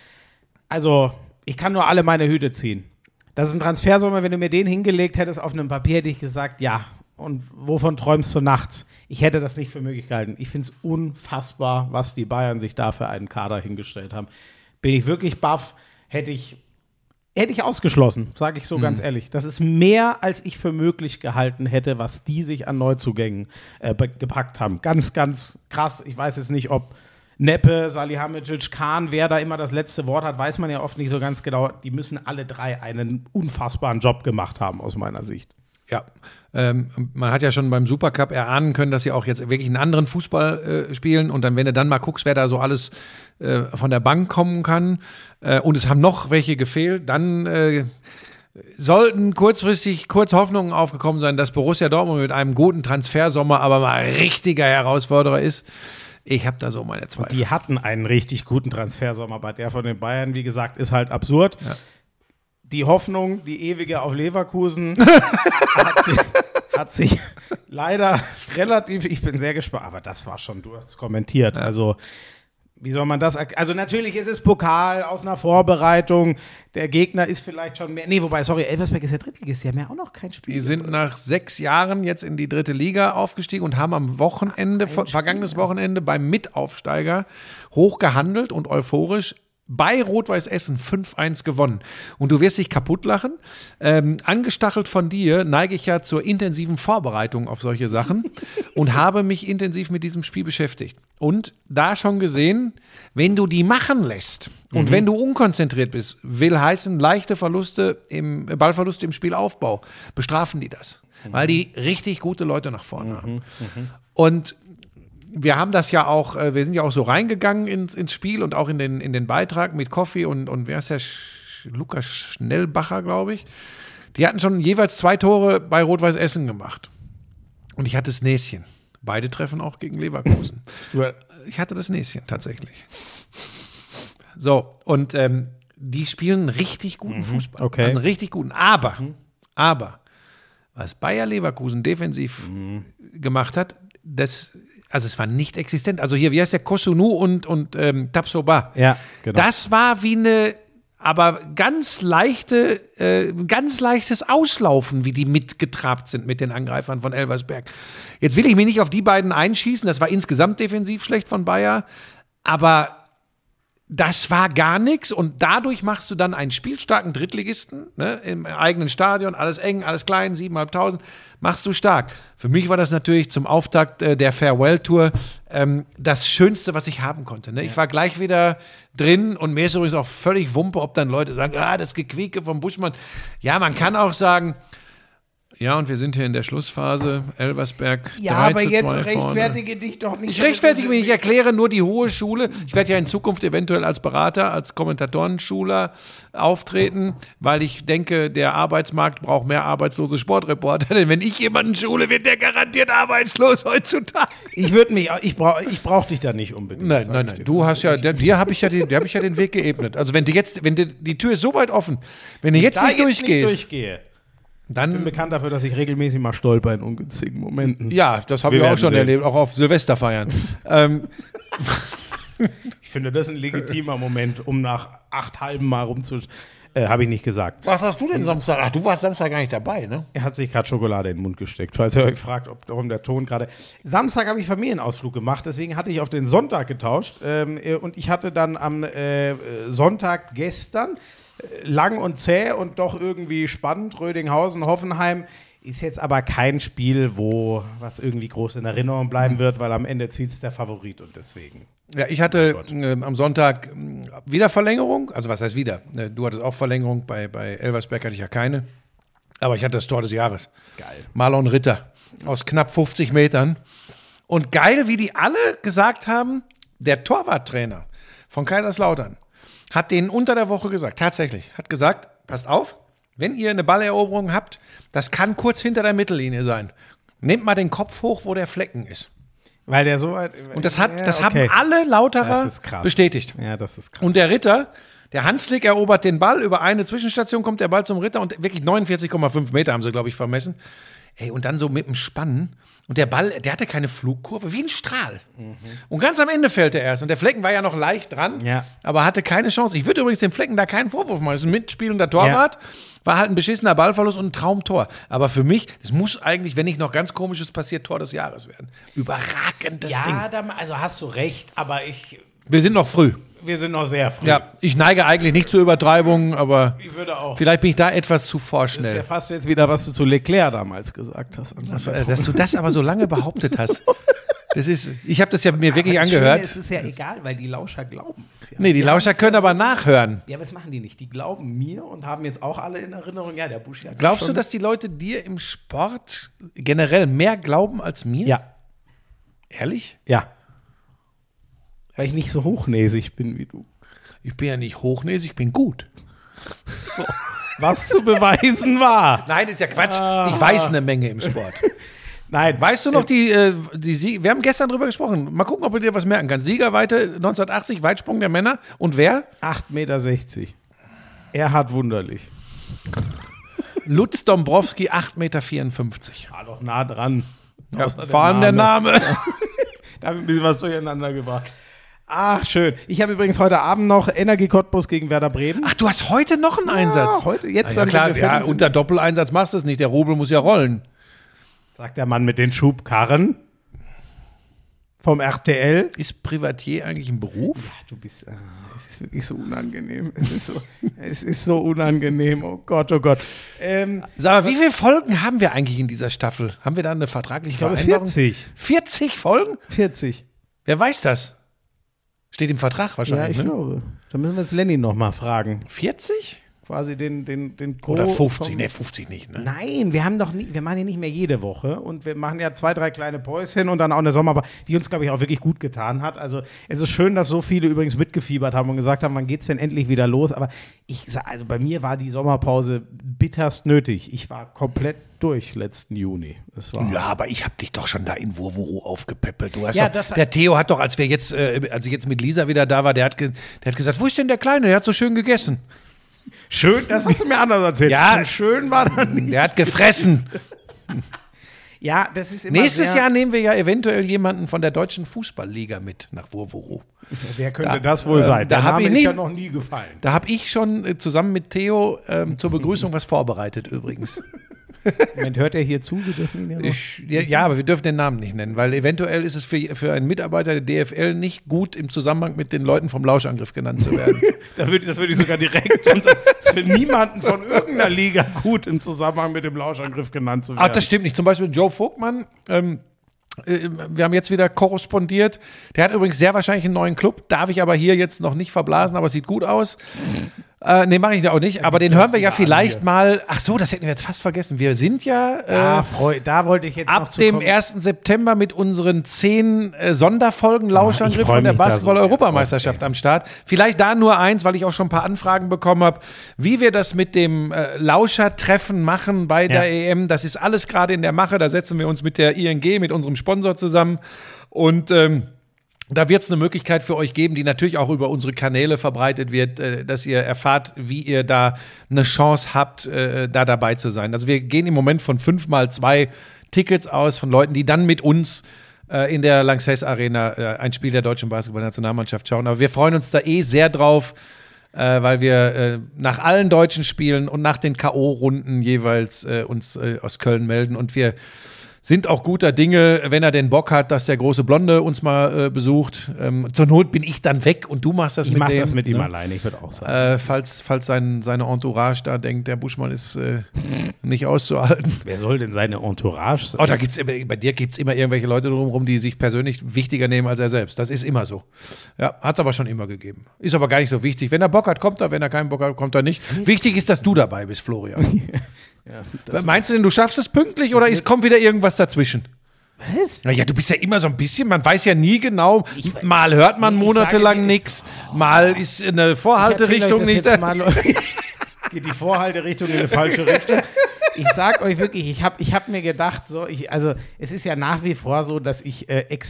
ich kann nur alle meine Hüte ziehen. Das ist ein Transfersommer, wenn du mir den hingelegt hättest auf einem Papier, hätte ich gesagt, ja. Und wovon träumst du nachts? Ich hätte das nicht für möglich gehalten. Ich finde es unfassbar, was die Bayern sich da für einen Kader hingestellt haben. Bin ich wirklich baff, hätte ich ausgeschlossen, sage ich so ganz ehrlich. Das ist mehr, als ich für möglich gehalten hätte, was die sich an Neuzugängen gepackt haben. Ganz, ganz krass. Ich weiß jetzt nicht, ob Neppe, Salihamidzic, Kahn, wer da immer das letzte Wort hat, weiß man ja oft nicht so ganz genau. Die müssen alle drei einen unfassbaren Job gemacht haben, aus meiner Sicht. Ja, man hat ja schon beim Supercup erahnen können, dass sie auch jetzt wirklich einen anderen Fußball spielen. Und dann, wenn du dann mal guckst, wer da so alles von der Bank kommen kann, und es haben noch welche gefehlt, dann sollten kurz Hoffnungen aufgekommen sein, dass Borussia Dortmund mit einem guten Transfersommer aber mal richtiger Herausforderer ist. Ich habe da so meine Zweifel. Die hatten einen richtig guten Transfersommer, aber der von den Bayern, wie gesagt, ist halt absurd. Ja. Die Hoffnung, die ewige auf Leverkusen, hat hat sich leider relativ, ich bin sehr gespannt, aber das war schon, du hast es kommentiert, also wie soll man das, also natürlich ist es Pokal aus einer Vorbereitung, der Gegner ist vielleicht schon mehr, Elversberg ist ja Drittligist, die haben ja auch noch kein Spiel. Die sind nach 6 Jahren jetzt in die 3. Liga aufgestiegen und haben am Wochenende, vergangenes Wochenende beim Mitaufsteiger hochgehandelt und euphorisch bei Rot-Weiß Essen 5-1 gewonnen. Und du wirst dich kaputt lachen. Angestachelt von dir neige ich ja zur intensiven Vorbereitung auf solche Sachen und habe mich intensiv mit diesem Spiel beschäftigt. Und da schon gesehen, wenn du die machen lässt und wenn du unkonzentriert bist, will heißen leichte Ballverluste im Spielaufbau, bestrafen die das. Weil die richtig gute Leute nach vorne haben. Und wir haben das ja auch, wir sind ja auch so reingegangen ins Spiel und auch in den Beitrag mit Koffi und wer ist der? Lukas Schnellbacher, glaube ich. Die hatten schon jeweils 2 Tore bei Rot-Weiß Essen gemacht. Und ich hatte das Näschen. Beide treffen auch gegen Leverkusen. Ich hatte das Näschen tatsächlich. So, und die spielen richtig guten Fußball. Okay. Einen richtig guten. Aber, was Bayer Leverkusen defensiv gemacht hat, also es war nicht existent. Also hier, wie heißt der, Kosunu und Tapsoba. Ja, genau. Das war wie eine, aber ganz leichtes Auslaufen, wie die mitgetrabt sind mit den Angreifern von Elversberg. Jetzt will ich mich nicht auf die beiden einschießen, das war insgesamt defensiv schlecht von Bayer, aber das war gar nichts und dadurch machst du dann einen spielstarken Drittligisten, ne, im eigenen Stadion, alles eng, alles klein, 7.500, machst du stark. Für mich war das natürlich zum Auftakt der Farewell-Tour das Schönste, was ich haben konnte. Ne? Ja. Ich war gleich wieder drin und mir ist übrigens auch völlig Wumpe, ob dann Leute sagen, das Gequieke vom Buschmann. Ja, man kann auch sagen, ja, und wir sind hier in der Schlussphase, Elversberg. Ja, aber jetzt rechtfertige dich doch nicht. Ich rechtfertige mich, ich erkläre nur die hohe Schule. Ich werde ja in Zukunft eventuell als Berater, als Kommentatorenschüler auftreten, weil ich denke, der Arbeitsmarkt braucht mehr arbeitslose Sportreporter. Denn wenn ich jemanden schule, wird der garantiert arbeitslos heutzutage. Ich brauch dich da nicht unbedingt. Nein. Du hast ja, dir habe ich ja den Weg geebnet. Also wenn die Tür ist so weit offen, wenn du jetzt nicht durchgehst. Ich bin bekannt dafür, dass ich regelmäßig mal stolper in ungünstigen Momenten. Ja, das habe ich auch schon erlebt, auch auf Silvesterfeiern. Ich finde, das ist ein legitimer Moment, um nach 8 halben Mal habe ich nicht gesagt. Was hast du denn Samstag? Ach, du warst Samstag gar nicht dabei, ne? Er hat sich gerade Schokolade in den Mund gesteckt, falls ihr euch fragt, warum der Ton gerade... Samstag habe ich Familienausflug gemacht, deswegen hatte ich auf den Sonntag getauscht. Und ich hatte dann am Sonntag gestern... lang und zäh und doch irgendwie spannend. Rödinghausen, Hoffenheim ist jetzt aber kein Spiel, was irgendwie groß in Erinnerung bleiben wird, weil am Ende zieht es der Favorit und deswegen. Ja, ich hatte am Sonntag wieder Verlängerung. Also was heißt wieder? Du hattest auch Verlängerung, bei Elversberg hatte ich ja keine. Aber ich hatte das Tor des Jahres. Geil. Marlon Ritter aus knapp 50 Metern. Und geil, wie die alle gesagt haben, der Torwarttrainer von Kaiserslautern hat denen unter der Woche gesagt, tatsächlich, hat gesagt, passt auf, wenn ihr eine Balleroberung habt, das kann kurz hinter der Mittellinie sein. Nehmt mal den Kopf hoch, wo der Flecken ist. Weil der so weit... Und das haben alle Lauterer bestätigt. Ja, das ist krass. Und der Ritter, der Hanslik erobert den Ball, über eine Zwischenstation kommt der Ball zum Ritter und wirklich 49,5 Meter haben sie, glaube ich, vermessen. Ey, und dann so mit dem Spannen. Und der Ball, der hatte keine Flugkurve, wie ein Strahl. Und ganz am Ende fällt er erst. Und der Flecken war ja noch leicht dran, aber hatte keine Chance. Ich würde übrigens dem Flecken da keinen Vorwurf machen. Das ist ein mitspielender Torwart. War halt ein beschissener Ballverlust und ein Traumtor. Aber für mich, das muss eigentlich, wenn nicht noch ganz Komisches passiert, Tor des Jahres werden. Überragendes Ding. Ja, also hast du recht, aber wir sind noch früh. Wir sind noch sehr früh. Ja, ich neige eigentlich nicht zur Übertreibung, aber ich würde auch. Vielleicht bin ich da etwas zu vorschnell. Das ist ja fast jetzt wieder, was du zu Leclerc damals gesagt hast. Dass du das aber so lange behauptet hast. Ich habe das ja mir wirklich angehört. Es ist ja egal, weil die Lauscher glauben es ja. Nee, die Lauscher können aber nachhören. Ja, aber das machen die nicht. Die glauben mir und haben jetzt auch alle in Erinnerung, ja, der Buschi hat... Glaubst du, dass die Leute dir im Sport generell mehr glauben als mir? Ja. Ehrlich? Ja. Weil ich nicht so hochnäsig bin wie du. Ich bin ja nicht hochnäsig, ich bin gut. So. Was zu beweisen war. Nein, ist ja Quatsch. Ich weiß eine Menge im Sport. Nein. Weißt du noch, wir haben gestern drüber gesprochen. Mal gucken, ob du dir was merken kannst. Siegerweite 1980, Weitsprung der Männer. Und wer? 8,60 Meter. Erhard Wunderlich. Lutz Dombrowski, 8,54 Meter. War doch nah dran. Ja, vor allem der Name. Da habe ich ein bisschen was durcheinander gebracht. Ah, schön. Ich habe übrigens heute Abend noch Energie Cottbus gegen Werder Bremen. Ach, du hast heute noch einen Einsatz? Heute, jetzt ja, dann. Klar, ja, unter Doppeleinsatz machst du es nicht. Der Rubel muss ja rollen. Sagt der Mann mit den Schubkarren vom RTL. Ist Privatier eigentlich ein Beruf? Ja, du bist, es ist wirklich so unangenehm. Es ist so unangenehm. Oh Gott, oh Gott. Sag mal, wie viele Folgen haben wir eigentlich in dieser Staffel? Haben wir da eine vertragliche Vereinbarung? 40. 40 Folgen? 40. Wer weiß das? Steht im Vertrag Ja, wahrscheinlich, ich glaube. Da müssen wir jetzt Lenny noch mal fragen. 40? Quasi den Oder 50? Ne, 50 nicht, ne? Nein, wir machen ja nicht mehr jede Woche und wir machen ja 2, 3 kleine Päuschen und dann auch eine Sommerpause, die uns, glaube ich, auch wirklich gut getan hat. Also es ist schön, dass so viele übrigens mitgefiebert haben und gesagt haben, wann geht's denn endlich wieder los? Aber also bei mir war die Sommerpause bitterst nötig. Ich war komplett durch letzten Juni. Ja, aber ich habe dich doch schon da in Wurwuru aufgepäppelt. Du hast Ja, doch, der Theo hat doch, als ich jetzt mit Lisa wieder da war, der hat gesagt, wo ist denn der Kleine? Der hat so schön gegessen. Schön, das hast du mir anders erzählt. Ja. Und schön war dann nicht. Der hat gefressen. Ja, das ist immer Nächstes Jahr nehmen wir ja eventuell jemanden von der deutschen Fußballliga mit nach Wurwuru. Wer könnte das wohl sein? Da habe ich ist ja noch nie gefallen. Da habe ich schon zusammen mit Theo zur Begrüßung was vorbereitet übrigens. Moment, hört er hier zu? Wir dürfen ihn Ja, aber wir dürfen den Namen nicht nennen, weil eventuell ist es für einen Mitarbeiter der DFL nicht gut, im Zusammenhang mit den Leuten vom Lauschangriff genannt zu werden. Das würde ich sogar direkt unter. Das ist für niemanden von irgendeiner Liga gut, im Zusammenhang mit dem Lauschangriff genannt zu werden. Ach, das stimmt nicht. Zum Beispiel Joe Vogtmann, wir haben jetzt wieder korrespondiert. Der hat übrigens sehr wahrscheinlich einen neuen Club, darf ich aber hier jetzt noch nicht verblasen, aber es sieht gut aus. Nee, mache ich auch nicht, aber den hören wir ja vielleicht mal. Ach so, das hätten wir jetzt fast vergessen. Wir sind ja da wollte ich jetzt ab noch zu dem kommen. 1. September mit unseren 10 Sonderfolgen Lauschangriff von der Basketball-Europameisterschaft am Start. Vielleicht da nur eins, weil ich auch schon ein paar Anfragen bekommen habe, wie wir das mit dem Lauschertreffen machen bei der EM. Das ist alles gerade in der Mache. Da setzen wir uns mit der ING, mit unserem Sponsor zusammen und da wird es eine Möglichkeit für euch geben, die natürlich auch über unsere Kanäle verbreitet wird, dass ihr erfahrt, wie ihr da eine Chance habt, da dabei zu sein. Also wir gehen im Moment von 5x2 Tickets aus von Leuten, die dann mit uns in der Lanxess Arena ein Spiel der deutschen Basketball-Nationalmannschaft schauen. Aber wir freuen uns da sehr drauf, weil wir nach allen deutschen Spielen und nach den K.O.-Runden jeweils uns aus Köln melden und wir sind auch guter Dinge, wenn er denn Bock hat, dass der große Blonde uns mal besucht. Zur Not bin ich dann weg und du machst das mit dem. Ich mach das mit ihm alleine, ich würde auch sagen. Falls seine Entourage da denkt, der Buschmann ist nicht auszuhalten. Wer soll denn seine Entourage sein? Oh, bei dir gibt es immer irgendwelche Leute drumherum, die sich persönlich wichtiger nehmen als er selbst. Das ist immer so. Ja, hat es aber schon immer gegeben. Ist aber gar nicht so wichtig. Wenn er Bock hat, kommt er. Wenn er keinen Bock hat, kommt er nicht. Wichtig ist, dass du dabei bist, Florian. Ja, meinst du denn, du schaffst es pünktlich oder kommt wieder irgendwas dazwischen? Was? Naja, du bist ja immer so ein bisschen, man weiß ja nie genau, mal hört man monatelang nichts, mal ist eine Vorhalterichtung nicht da. Geht die Vorhalterichtung in eine falsche Richtung. Ich sag euch wirklich, ich hab mir gedacht, also es ist ja nach wie vor so, dass ich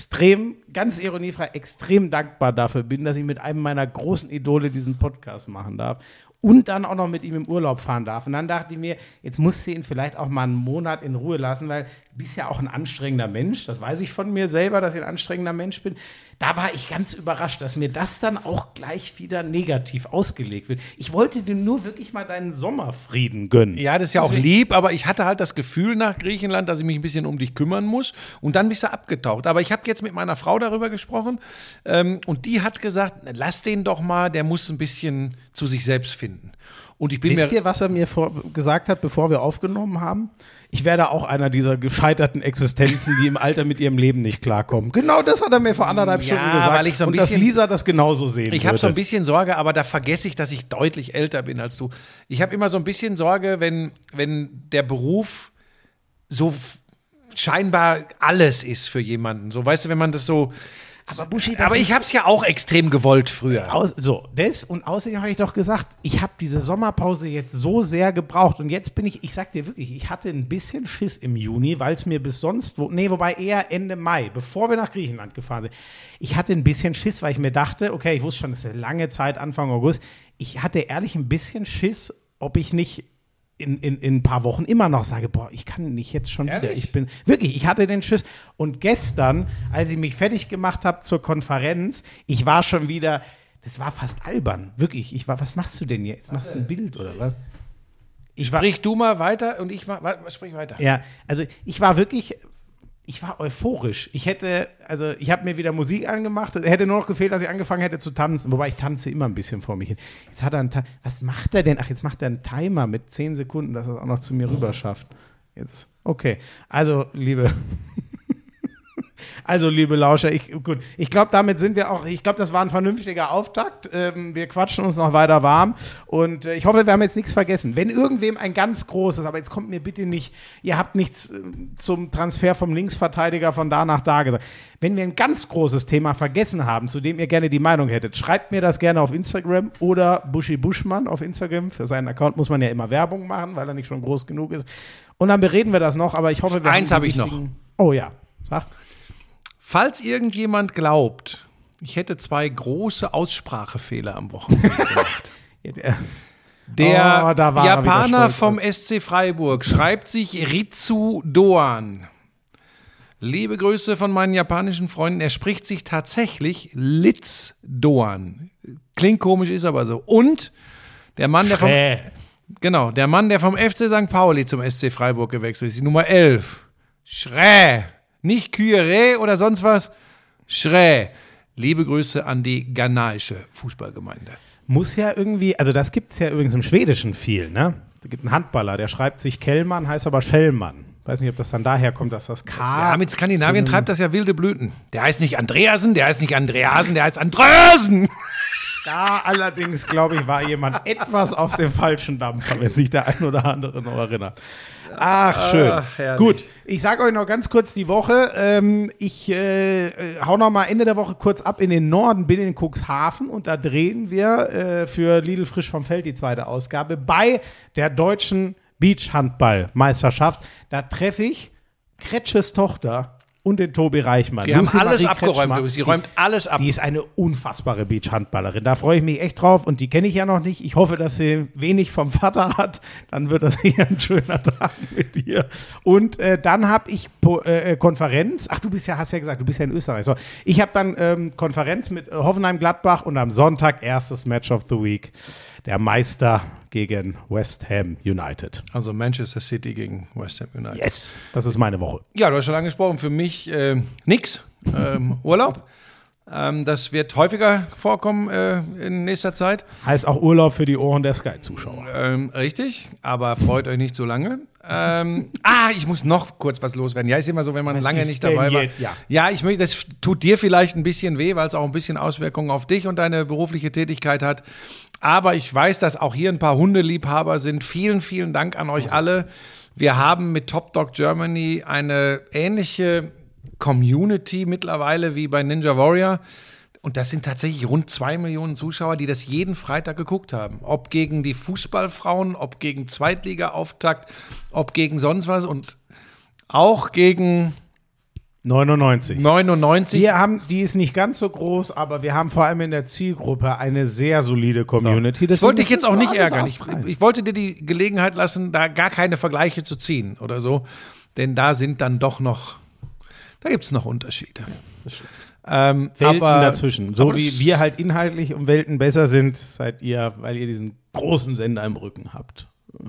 ganz ironiefrei, extrem dankbar dafür bin, dass ich mit einem meiner großen Idole diesen Podcast machen darf. Und dann auch noch mit ihm im Urlaub fahren darf. Und dann dachte ich mir, jetzt musst du ihn vielleicht auch mal einen Monat in Ruhe lassen, weil du bist ja auch ein anstrengender Mensch. Das weiß ich von mir selber, dass ich ein anstrengender Mensch bin. Da war ich ganz überrascht, dass mir das dann auch gleich wieder negativ ausgelegt wird. Ich wollte dir nur wirklich mal deinen Sommerfrieden gönnen. Ja, das ist ja auch lieb, aber ich hatte halt das Gefühl nach Griechenland, dass ich mich ein bisschen um dich kümmern muss. Und dann bist du abgetaucht. Aber ich habe jetzt mit meiner Frau darüber gesprochen und die hat gesagt, lass den doch mal, der muss ein bisschen zu sich selbst finden. Und Wisst ihr, was er mir gesagt hat, bevor wir aufgenommen haben? Ich werde auch einer dieser gescheiterten Existenzen, die im Alter mit ihrem Leben nicht klarkommen. Genau das hat er mir vor 1,5 Stunden gesagt. Weil ich so ein und bisschen, dass Lisa das genauso sehen würde. Ich habe so ein bisschen Sorge, aber da vergesse ich, dass ich deutlich älter bin als du. Ich habe immer so ein bisschen Sorge, wenn der Beruf so scheinbar alles ist für jemanden. So, weißt du, wenn man das so. Aber Buschi, aber ich habe es ja auch extrem gewollt früher. Und außerdem habe ich doch gesagt, ich habe diese Sommerpause jetzt so sehr gebraucht und jetzt bin ich sag dir wirklich, ich hatte ein bisschen Schiss im Juni, weil es mir bis sonst, wobei eher Ende Mai, bevor wir nach Griechenland gefahren sind, ich hatte ein bisschen Schiss, weil ich mir dachte, okay, ich wusste schon, es ist eine lange Zeit, Anfang August, ich hatte ehrlich ein bisschen Schiss, ob ich nicht in ein paar Wochen immer noch sage, boah, ich kann nicht jetzt schon Ehrlich? wieder. Ich hatte den Schiss. Und gestern, als ich mich fertig gemacht habe zur Konferenz, ich war schon wieder, das war fast albern. Wirklich, was machst du denn jetzt? Machst du ein Bild oder was? Sprich du mal weiter und ich sprich weiter. Ja, also ich war euphorisch. Ich habe mir wieder Musik angemacht. Es hätte nur noch gefehlt, dass ich angefangen hätte zu tanzen. Wobei ich tanze immer ein bisschen vor mich hin. Jetzt hat er was macht er denn? Ach, jetzt macht er einen Timer mit 10 Sekunden, dass er es auch noch zu mir rüber schafft. Jetzt, okay. Also, liebe Lauscher, ich glaube, damit sind wir auch, ich glaube, das war ein vernünftiger Auftakt. Wir quatschen uns noch weiter warm und ich hoffe, wir haben jetzt nichts vergessen. Wenn irgendwem ein ganz großes, aber jetzt kommt mir bitte nicht, ihr habt nichts zum Transfer vom Linksverteidiger von da nach da gesagt. Wenn wir ein ganz großes Thema vergessen haben, zu dem ihr gerne die Meinung hättet, schreibt mir das gerne auf Instagram oder Buschi Buschmann auf Instagram. Für seinen Account muss man ja immer Werbung machen, weil er nicht schon groß genug ist. Und dann bereden wir das noch, aber ich hoffe, wir Eins habe ich noch. Oh ja, sag. Falls irgendjemand glaubt, ich hätte 2 große Aussprachefehler am Wochenende gemacht. Der Japaner vom SC Freiburg schreibt sich Ritsu Doan. Liebe Grüße von meinen japanischen Freunden. Er spricht sich tatsächlich Litz Doan. Klingt komisch, ist aber so. Und der Mann, der vom FC St. Pauli zum SC Freiburg gewechselt ist, die Nummer 11. Schrä. Nicht Kyrie oder sonst was. Schrä. Liebe Grüße an die ghanaische Fußballgemeinde. Muss ja irgendwie, also das gibt es ja übrigens im Schwedischen viel, ne? Es gibt einen Handballer, der schreibt sich Kellmann, heißt aber Schellmann. Weiß nicht, ob das dann daher kommt, dass das K. Ja, mit Skandinavien treibt das ja wilde Blüten. Der heißt nicht Andreasen, der heißt Andrösen. Da allerdings, glaube ich, war jemand etwas auf dem falschen Dampfer, wenn sich der ein oder andere noch erinnert. Ach, schön. Ach, gut, ich sage euch noch ganz kurz die Woche. Ich hau noch mal Ende der Woche kurz ab in den Norden, bin in Cuxhaven und da drehen wir für Lidl Frisch vom Feld die 2. Ausgabe bei der deutschen Beachhandball-Meisterschaft. Da treffe ich Kretsches Tochter und den Tobi Reichmann. Die haben alles abgeräumt, sie räumt alles ab. Die ist eine unfassbare Beachhandballerin. Da freue ich mich echt drauf und die kenne ich ja noch nicht. Ich hoffe, dass sie wenig vom Vater hat. Dann wird das hier ein schöner Tag mit dir. Und dann habe ich Konferenz. Ach, hast ja gesagt, du bist ja in Österreich. So, ich habe dann Konferenz mit Hoffenheim-Gladbach und am Sonntag erstes Match of the Week. Der Meister gegen West Ham United. Also Manchester City gegen West Ham United. Yes, das ist meine Woche. Ja, du hast schon angesprochen, für mich nix. Urlaub. Das wird häufiger vorkommen in nächster Zeit. Heißt auch Urlaub für die Ohren der Sky-Zuschauer. Richtig, aber freut euch nicht so lange. Ich muss noch kurz was loswerden. Ja, ist immer so, wenn man lange nicht dabei war. Ja, das tut dir vielleicht ein bisschen weh, weil es auch ein bisschen Auswirkungen auf dich und deine berufliche Tätigkeit hat. Aber ich weiß, dass auch hier ein paar Hundeliebhaber sind. Vielen, vielen Dank an euch alle. Wir haben mit Top Dog Germany eine ähnliche Community mittlerweile wie bei Ninja Warrior. Und das sind tatsächlich rund 2 Millionen Zuschauer, die das jeden Freitag geguckt haben. Ob gegen die Fußballfrauen, ob gegen Zweitliga-Auftakt, ob gegen sonst was und auch gegen 99. Die ist nicht ganz so groß, aber wir haben vor allem in der Zielgruppe eine sehr solide Community. Das wollte ich jetzt auch nicht ärgern. Ich wollte dir die Gelegenheit lassen, da gar keine Vergleiche zu ziehen oder so. Denn da sind dann doch noch, da gibt es noch Unterschiede. Welten dazwischen. So wie wir halt inhaltlich um Welten besser sind, seid ihr, weil ihr diesen großen Sender im Rücken habt.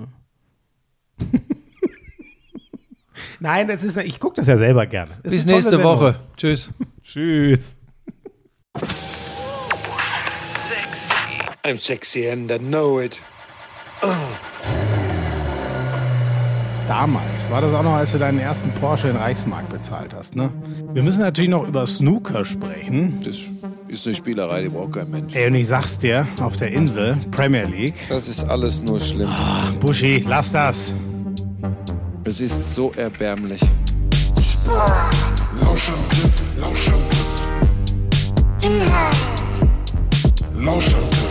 Nein, ich gucke das ja selber gerne. Bis nächste Woche. Tschüss. Tschüss. I'm sexy and I know it. Damals war das auch noch, als du deinen ersten Porsche in Reichsmark bezahlt hast, ne? Wir müssen natürlich noch über Snooker sprechen. Das ist eine Spielerei, die braucht kein Mensch. Ey, und ich sag's dir, auf der Insel, Premier League. Das ist alles nur schlimm. Buschi, lass das. Es ist so erbärmlich. Lauschangriff. Inhalt. Lauschangriff.